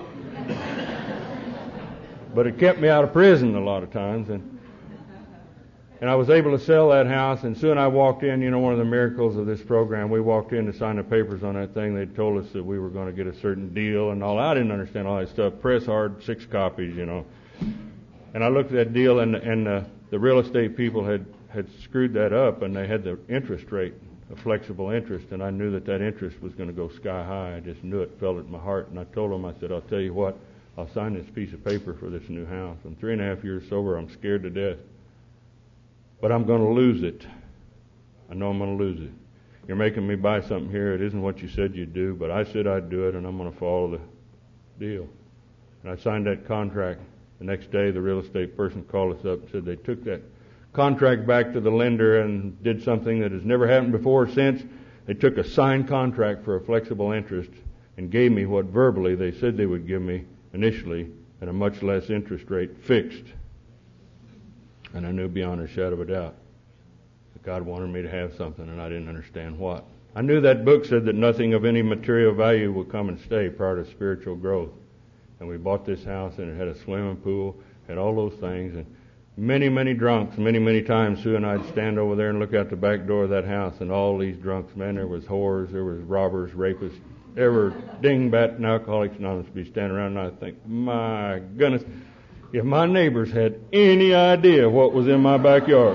But it kept me out of prison a lot of times, and and I was able to sell that house. And soon I walked in. You know, one of the miracles of this program, we walked in to sign the papers on that thing. They told us that we were going to get a certain deal and all. I didn't understand all that stuff. Press hard, six copies, you know. And I looked at that deal, and and uh, the real estate people had had screwed that up, and they had the interest rate, a flexible interest, and I knew that that interest was going to go sky high. I just knew it, felt it in my heart. And I told them, I said, I'll tell you what, I'll sign this piece of paper for this new house. I'm three and a half years sober. I'm scared to death. But I'm going to lose it. I know I'm going to lose it. You're making me buy something here. It isn't what you said you'd do, but I said I'd do it, and I'm going to follow the deal. And I signed that contract. The next day, the real estate person called us up and said they took that contract back to the lender and did something that has never happened before or since. They took a signed contract for a flexible interest and gave me what verbally they said they would give me initially, and a much less interest rate fixed. And I knew beyond a shadow of a doubt that God wanted me to have something, and I didn't understand what. I knew that book said that nothing of any material value would come and stay prior to spiritual growth. And we bought this house, and it had a swimming pool, had all those things, and many, many drunks, many, many times Sue and I'd stand over there and look out the back door of that house, and all these drunks, man, there was whores, there was robbers, rapists, ever dingbat and Alcoholics Anonymous be standing around, and I think, my goodness, if my neighbors had any idea what was in my backyard.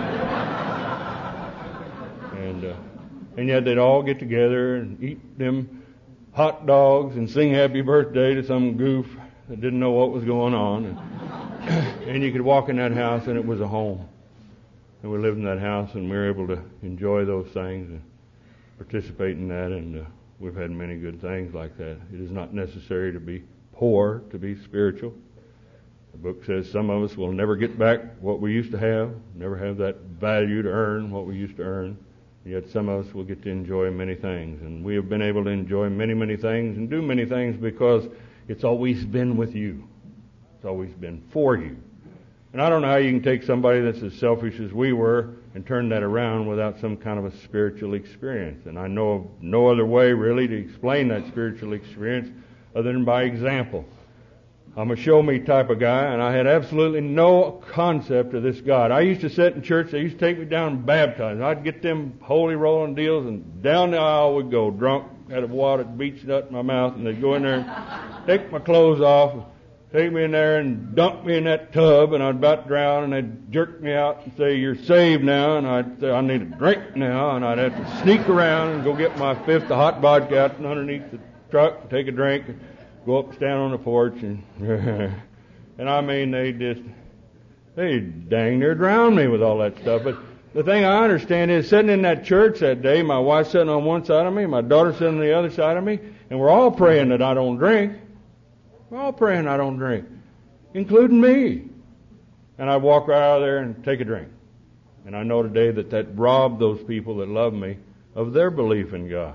and uh, and yet they'd all get together and eat them hot dogs and sing happy birthday to some goof that didn't know what was going on. And, and you could walk in that house and it was a home. And we lived in that house and we were able to enjoy those things and participate in that, and uh, we've had many good things like that. It is not necessary to be poor to be spiritual. The book says some of us will never get back what we used to have, never have that value to earn what we used to earn. Yet some of us will get to enjoy many things. And we have been able to enjoy many, many things and do many things because it's always been with you. It's always been for you. And I don't know how you can take somebody that's as selfish as we were and turn that around without some kind of a spiritual experience. And I know of no other way really to explain that spiritual experience other than by example. I'm a show me type of guy, and I had absolutely no concept of this God. I used to sit in church, they used to take me down and baptize. I'd get them holy rolling deals, and down the aisle would go, drunk, had a water beach nut in my mouth, and they'd go in there and take my clothes off, take me in there and dump me in that tub, and I'd about drown, and they'd jerk me out and say, "You're saved now," and I'd say, "I need a drink now," and I'd have to sneak around and go get my fifth of hot vodka out from underneath the truck and take a drink, and go up and stand on the porch, and and I mean, they just, they dang near drowned me with all that stuff. But the thing I understand is, sitting in that church that day, my wife sitting on one side of me, my daughter sitting on the other side of me, and we're all praying that I don't drink. We're all praying I don't drink, including me. And I walk right out of there and take a drink. And I know today that that robbed those people that love me of their belief in God.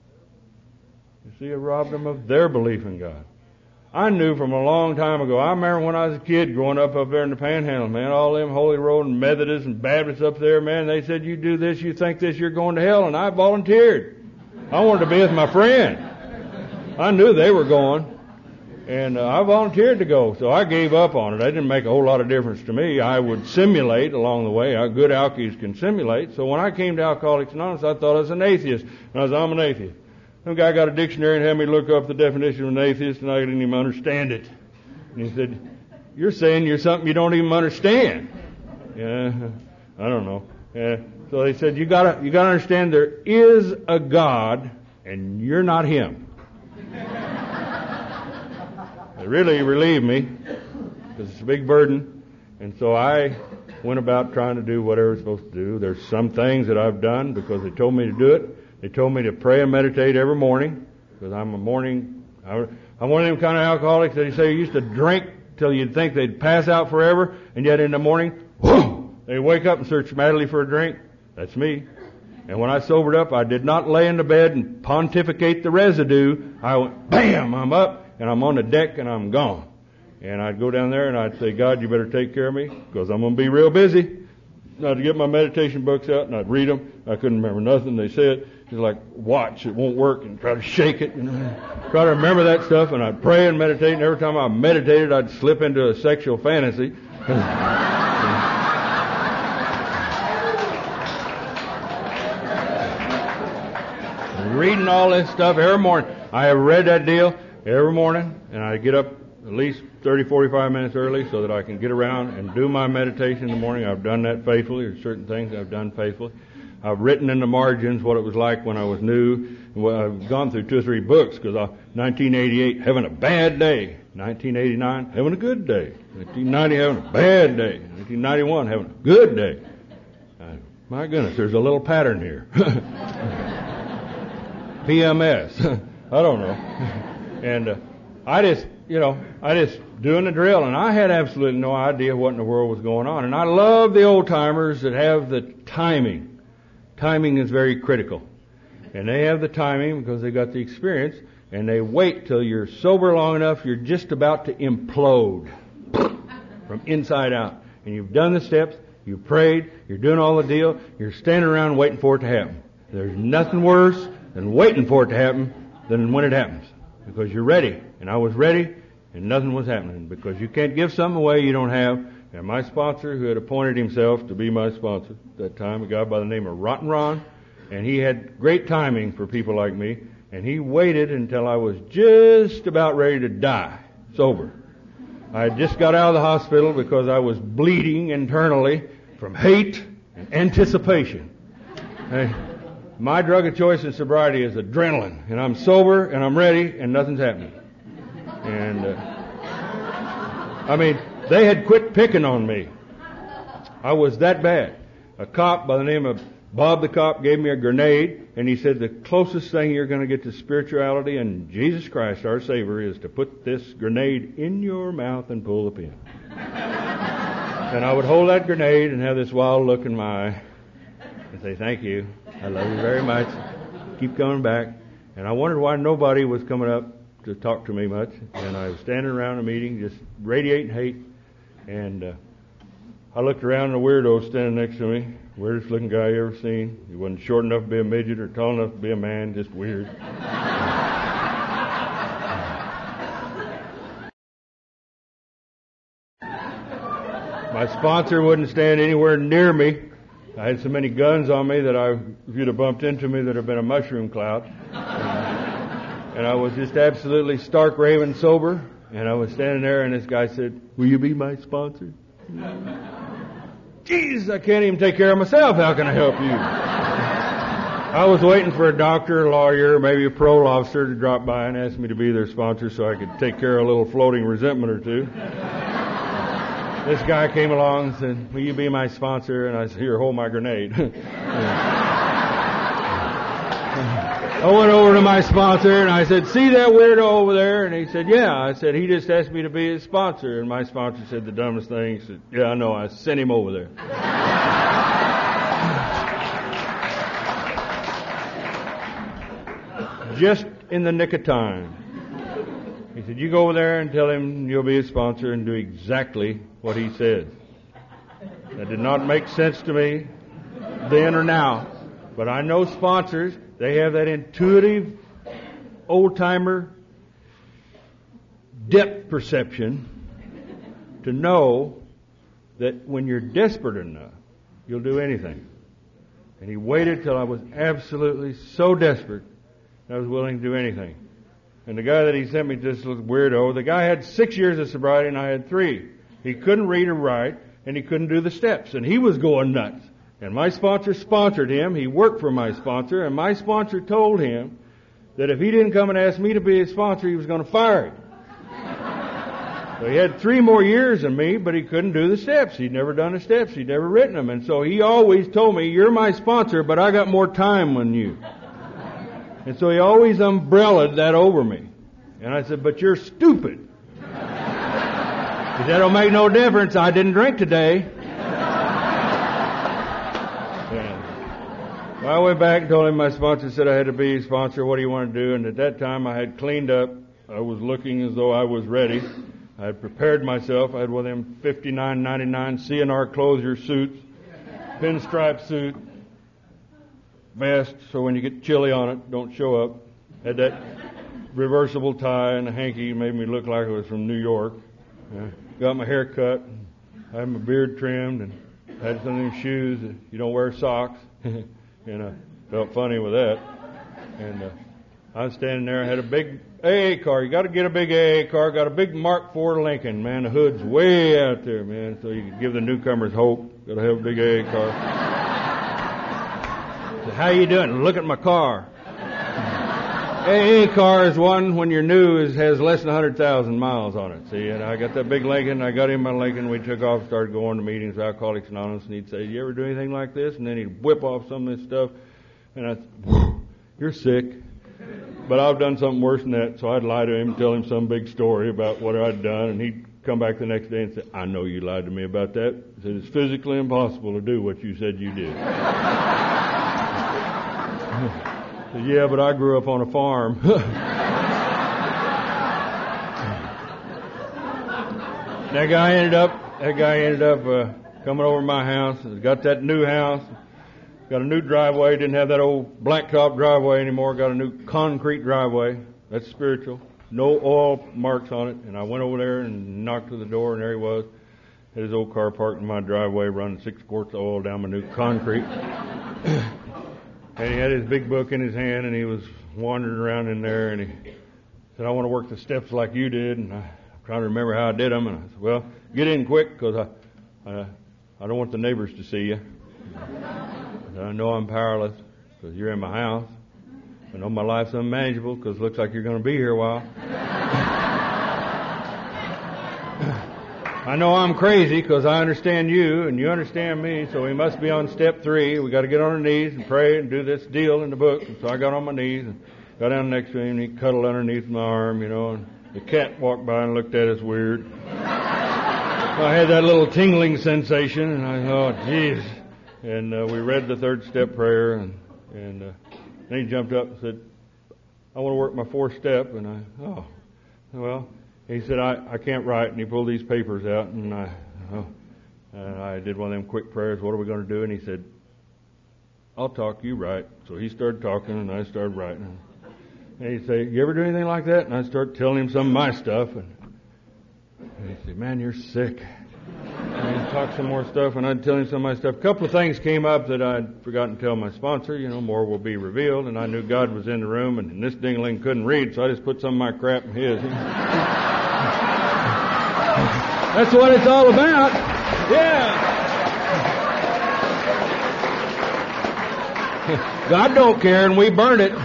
You see, it robbed them of their belief in God. I knew from a long time ago, I remember when I was a kid growing up up there in the Panhandle, man, all them Holy Road and Methodists and Baptists up there, man, they said, "You do this, you think this, you're going to hell," and I volunteered. I wanted to be with my friend. I knew they were going. And uh, I volunteered to go, so I gave up on it. It didn't make a whole lot of difference to me. I would simulate along the way. How good alkies can simulate. So when I came to Alcoholics Anonymous, I thought I was an atheist. And I said, "I'm an atheist." Some guy got a dictionary and had me look up the definition of an atheist, and I didn't even understand it. And he said, "You're saying you're something you don't even understand." Yeah, I don't know. Yeah. So they said, you gotta, you gotta understand there is a God, and you're not Him. It really relieved me, because it's a big burden. And so I went about trying to do whatever I was supposed to do. There's some things that I've done because they told me to do it. They told me to pray and meditate every morning, because I'm a morning, I, I'm one of them kind of alcoholics that you say used to drink till you'd think they'd pass out forever, and yet in the morning, whoo, they wake up and search madly for a drink. That's me. And when I sobered up, I did not lay in the bed and pontificate the residue. I went, bam, I'm up. And I'm on the deck and I'm gone. And I'd go down there and I'd say, "God, you better take care of me, because I'm going to be real busy." And I'd get my meditation books out and I'd read them. I couldn't remember nothing they said. It's like, watch, it won't work, and try to shake it. And try to remember that stuff. And I'd pray and meditate. And every time I meditated, I'd slip into a sexual fantasy. Reading all this stuff every morning. I have read that deal every morning, and I get up at least thirty, forty-five minutes early so that I can get around and do my meditation in the morning. I've done that faithfully. There's certain things I've done faithfully. I've written in the margins what it was like when I was new. Well, I've gone through two or three books, because nineteen eighty-eight, having a bad day. nineteen eighty-nine, having a good day. nineteen ninety, having a bad day. nineteen ninety-one, having a good day. Uh, my goodness, there's a little pattern here. P M S. I don't know. And uh, I just, you know, I just doing the drill, and I had absolutely no idea what in the world was going on. And I love the old timers that have the timing. Timing is very critical. And they have the timing because they got the experience. and they wait till you're sober long enough, you're just about to implode from inside out. And you've done the steps, you've prayed, you're doing all the deal, you're standing around waiting for it to happen. There's nothing worse than waiting for it to happen than when it happens. Because you're ready. And I was ready, and nothing was happening. Because you can't give something away you don't have. And my sponsor, who had appointed himself to be my sponsor at that time, a guy by the name of Rotten Ron, and he had great timing for people like me, and he waited until I was just about ready to die, sober. I had just got out of the hospital because I was bleeding internally from hate and anticipation. And my drug of choice in sobriety is adrenaline, and I'm sober and I'm ready and nothing's happening. And uh, I mean, they had quit picking on me. I was that bad. A cop by the name of Bob the cop gave me a grenade, and he said the closest thing you're going to get to spirituality and Jesus Christ, our Savior, is to put this grenade in your mouth and pull the pin. And I would hold that grenade and have this wild look in my eye and say, thank you, I love you very much, keep coming back. And I wondered why nobody was coming up to talk to me much, and I was standing around a meeting just radiating hate, and uh, I looked around, and a weirdo standing next to me, weirdest looking guy you ever seen. He wasn't short enough to be a midget or tall enough to be a man, just weird. My sponsor wouldn't stand anywhere near me. I had so many guns on me that I, if you'd have bumped into me, there'd have been a mushroom cloud. And I was just absolutely stark raving sober. And I was standing there, and this guy said, will you be my sponsor? Jesus, I can't even take care of myself. How can I help you? I was waiting for a doctor, a lawyer, maybe a parole officer to drop by and ask me to be their sponsor so I could take care of a little floating resentment or two. This guy came along and said, will you be my sponsor? And I said, here, hold my grenade. I went over to my sponsor and I said, see that weirdo over there? And he said, yeah. I said, he just asked me to be his sponsor. And my sponsor said the dumbest thing. He said, yeah, I know. I sent him over there. Just in the nick of time. He said, you go over there and tell him you'll be his sponsor and do exactly what he says. That did not make sense to me then or now. But I know sponsors, they have that intuitive, old-timer depth perception to know that when you're desperate enough, you'll do anything. And he waited till I was absolutely so desperate that I was willing to do anything. And the guy that he sent me, this little weirdo, the guy had six years of sobriety and I had three. He couldn't read or write, and he couldn't do the steps, and he was going nuts. And my sponsor sponsored him. He worked for my sponsor, and my sponsor told him that if he didn't come and ask me to be his sponsor, he was going to fire him. So he had three more years than me, but he couldn't do the steps. He'd never done the steps. He'd never written them. And so he always told me, you're my sponsor, but I got more time than you. And so he always umbrellaed that over me. And I said, but you're stupid. He said, that'll make no difference. I didn't drink today. Well, I went back and told him my sponsor said I had to be his sponsor. What do you want to do? And at that time I had cleaned up. I was looking as though I was ready. I had prepared myself. I had one of them fifty-nine ninety-nine C N R closure suits, pinstripe suit, vest so when you get chilly on it, don't show up. Had that reversible tie and a hanky, made me look like I was from New York. Uh, got my hair cut, I had my beard trimmed, and had some of them shoes that you don't wear socks. And I felt funny with that. And uh, I was standing there. I had a big A A car. You got to get a big A A car. Got a big Mark four Lincoln. Man, the hood's way out there, man. So you can give the newcomers hope. Got to have a big A A car. So how you doing? Look at my car. A A car is one when you're new is has less than one hundred thousand miles on it. See, and I got that big Lincoln. I got him my Lincoln. We took off, started going to meetings with Alcoholics Anonymous, and he'd say, you ever do anything like this? And then he'd whip off some of this stuff. And I'd say, you're sick. But I've done something worse than that. So I'd lie to him, tell him some big story about what I'd done. And he'd come back the next day and say, I know you lied to me about that. He said, it's physically impossible to do what you said you did. Yeah, but I grew up on a farm. that guy ended up, that guy ended up uh, coming over to my house. Got that new house. Got a new driveway. Didn't have that old blacktop driveway anymore. Got a new concrete driveway. That's spiritual. No oil marks on it. And I went over there and knocked to the door, and there he was. Had his old car parked in my driveway, running six quarts of oil down my new concrete. And he had his big book in his hand, and he was wandering around in there, and he said, "I want to work the steps like you did." And I, I'm trying to remember how I did them. And I said, "Well, get in quick, because I, I, I don't want the neighbors to see you. I know I'm powerless, because you're in my house. I know my life's unmanageable, because it looks like you're going to be here a while. I know I'm crazy, because I understand you, and you understand me, so we must be on step three. We got to get on our knees and pray and do this deal in the book." And so I got on my knees and got down next to him, and he cuddled underneath my arm, you know, and the cat walked by and looked at us weird. So I had that little tingling sensation, and I thought, geez. And uh, we read the third step prayer, and, and uh, then he jumped up and said, "I want to work my fourth step." And I, oh, well, he said, I, I can't write. And he pulled these papers out, and I, oh, and I did one of them quick prayers. "What are we going to do?" And he said, "I'll talk, you write." So he started talking, and I started writing. And he'd say, "You ever do anything like that?" And I'd start telling him some of my stuff. And, and he'd say, "Man, you're sick." And he'd talk some more stuff, and I'd tell him some of my stuff. A couple of things came up that I'd forgotten to tell my sponsor. You know, more will be revealed. And I knew God was in the room, and this dingling couldn't read, so I just put some of my crap in his. That's what it's all about. Yeah. God don't care, and we burn it.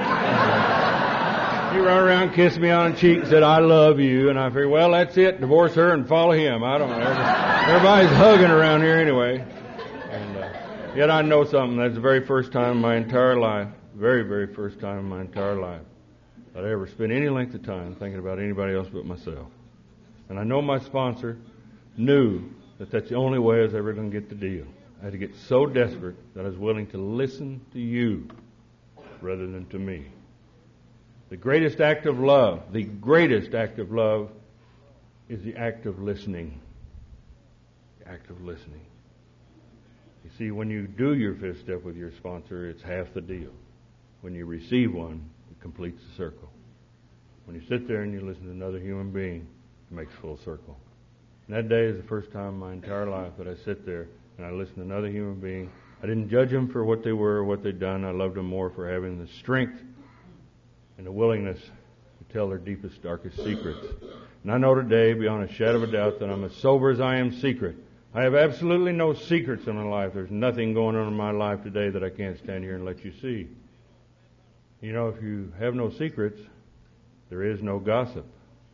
He ran around, kissed me on the cheek, and said, "I love you." And I figured, well, that's it. Divorce her and follow him. I don't know. Everybody's hugging around here anyway. And uh, yet I know something. That's the very first time in my entire life, very, very first time in my entire life, that I ever spent any length of time thinking about anybody else but myself. And I know my sponsor knew that that's the only way I was ever going to get the deal. I had to get so desperate that I was willing to listen to you rather than to me. The greatest act of love, the greatest act of love is the act of listening. The act of listening. You see, when you do your fifth step with your sponsor, it's half the deal. When you receive one, it completes the circle. When you sit there and you listen to another human being, it makes full circle. And that day is the first time in my entire life that I sit there and I listen to another human being. I didn't judge them for what they were or what they'd done. I loved them more for having the strength and the willingness to tell their deepest, darkest secrets. And I know today, beyond a shadow of a doubt, that I'm as sober as I am secret. I have absolutely no secrets in my life. There's nothing going on in my life today that I can't stand here and let you see. You know, if you have no secrets, there is no gossip.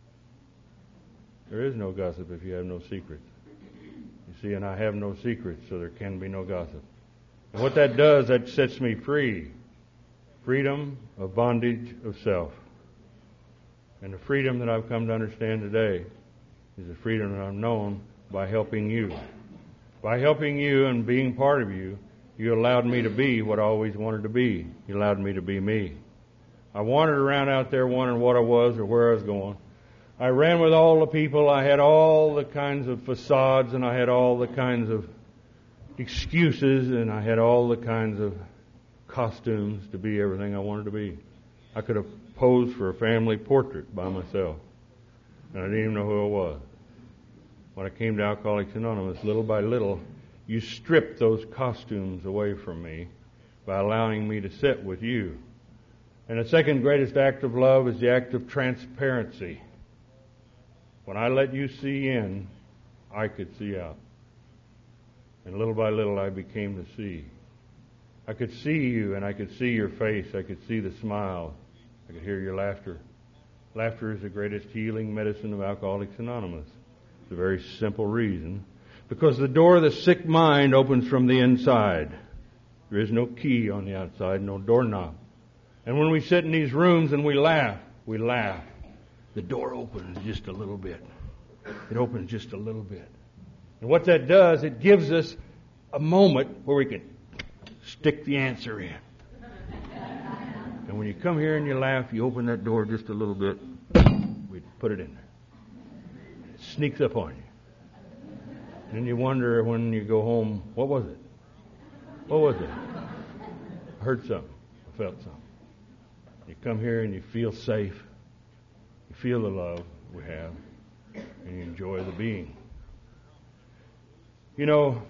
There is no gossip if you have no secrets. You see, and I have no secrets, so there can be no gossip. And what that does, that sets me free. Freedom of bondage of self. And the freedom that I've come to understand today is the freedom that I've known by helping you. By helping you and being part of you, you allowed me to be what I always wanted to be. You allowed me to be me. I wandered around out there wondering what I was or where I was going. I ran with all the people. I had all the kinds of facades, and I had all the kinds of excuses, and I had all the kinds of costumes to be everything I wanted to be. I could have posed for a family portrait by myself, and I didn't even know who I was. When I came to Alcoholics Anonymous, little by little, you stripped those costumes away from me by allowing me to sit with you. And the second greatest act of love is the act of transparency. When I let you see in, I could see out. And little by little, I became to see. I could see you, and I could see your face. I could see the smile. I could hear your laughter. Laughter is the greatest healing medicine of Alcoholics Anonymous. It's a very simple reason. Because the door of the sick mind opens from the inside. There is no key on the outside, no doorknob. And when we sit in these rooms and we laugh, we laugh. The door opens just a little bit. It opens just a little bit. And what that does, it gives us a moment where we can stick the answer in. And when you come here and you laugh, you open that door just a little bit, we put it in there. It sneaks up on you. And you wonder when you go home, what was it? What was it? I heard something. I felt something. You come here and you feel safe. You feel the love we have. And you enjoy the being. You know,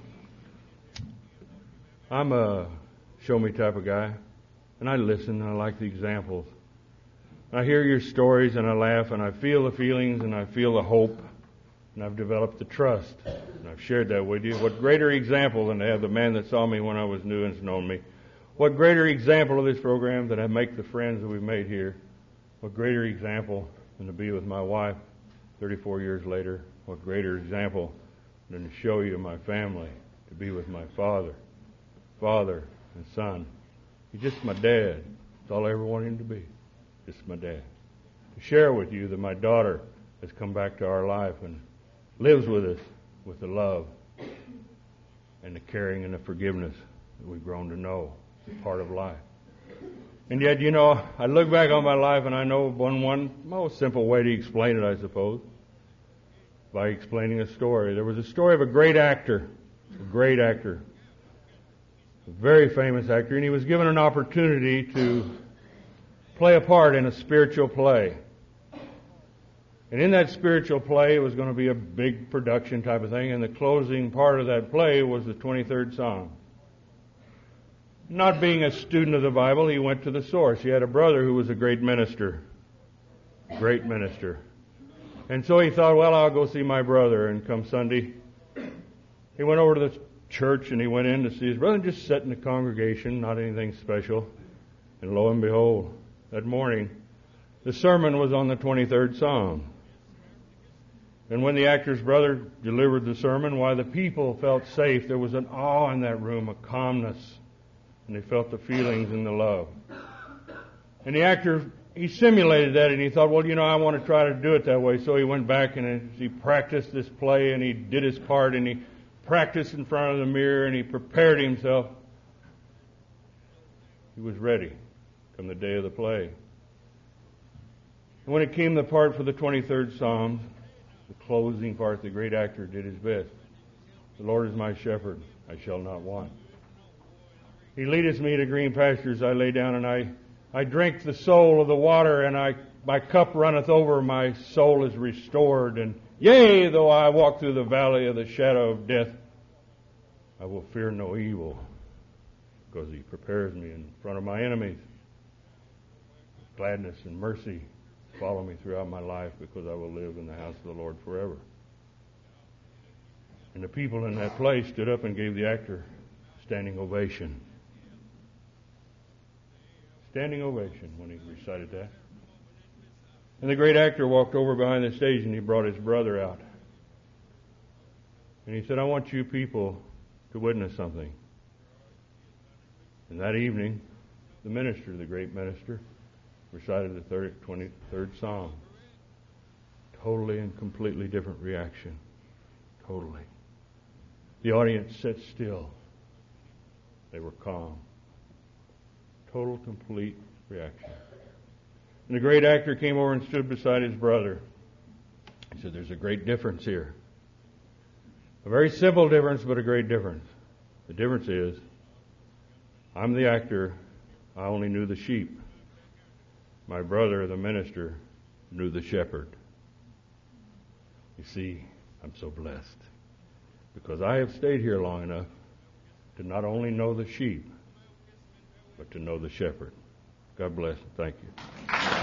I'm a show-me type of guy. And I listen and I like the examples. I hear your stories and I laugh and I feel the feelings and I feel the hope. And I've developed the trust. And I've shared that with you. What greater example than to have the man that saw me when I was new and has known me? What greater example of this program than to make the friends that we've made here? What greater example than to be with my wife thirty-four years later? What greater example than to show you my family, to be with my father, father and son. He's just my dad. That's all I ever wanted him to be. Just my dad. To share with you that my daughter has come back to our life and lives with us with the love and the caring and the forgiveness that we've grown to know. It's a part of life. And yet, you know, I look back on my life and I know one, one most simple way to explain it, I suppose, by explaining a story. There was a story of a great actor, a great actor, a very famous actor, and he was given an opportunity to play a part in a spiritual play. And in that spiritual play, it was going to be a big production type of thing, and the closing part of that play was the twenty-third Psalm. Not being a student of the Bible, he went to the source. He had a brother who was a great minister, a great minister. And so he thought, well, I'll go see my brother. And come Sunday, he went over to the church and he went in to see his brother and just sat in the congregation, not anything special. And lo and behold, that morning, the sermon was on the twenty-third Psalm. And when the actor's brother delivered the sermon, why, the people felt safe. There was an awe in that room, a calmness, and they felt the feelings and the love. And the actor, he simulated that, and he thought, well, you know, I want to try to do it that way. So he went back and he practiced this play, and he did his part, and he practiced in front of the mirror, and he prepared himself. He was ready come the day of the play. And when it came the part for the twenty-third Psalm, the closing part, the great actor did his best. The Lord is my shepherd, I shall not want. He leadeth me to green pastures, I lay down and I, I drink the soul of the water, and I, my cup runneth over, my soul is restored. And yea, though I walk through the valley of the shadow of death, I will fear no evil, because he prepares me in front of my enemies. Gladness and mercy follow me throughout my life, because I will live in the house of the Lord forever. And the people in that place stood up and gave the actor standing ovation. Standing ovation when he recited that. And the great actor walked over behind the stage and he brought his brother out. And he said, I want you people to witness something. And that evening, the minister, the great minister, recited the twenty-third Psalm. Totally and completely different reaction. Totally. The audience sat still. They were calm. Total, complete reaction. And the great actor came over and stood beside his brother. He said, there's a great difference here. A very simple difference, but a great difference. The difference is, I'm the actor, I only knew the sheep. My brother, the minister, knew the shepherd. You see, I'm so blessed, because I have stayed here long enough to not only know the sheep, but to know the shepherd. God bless and thank you.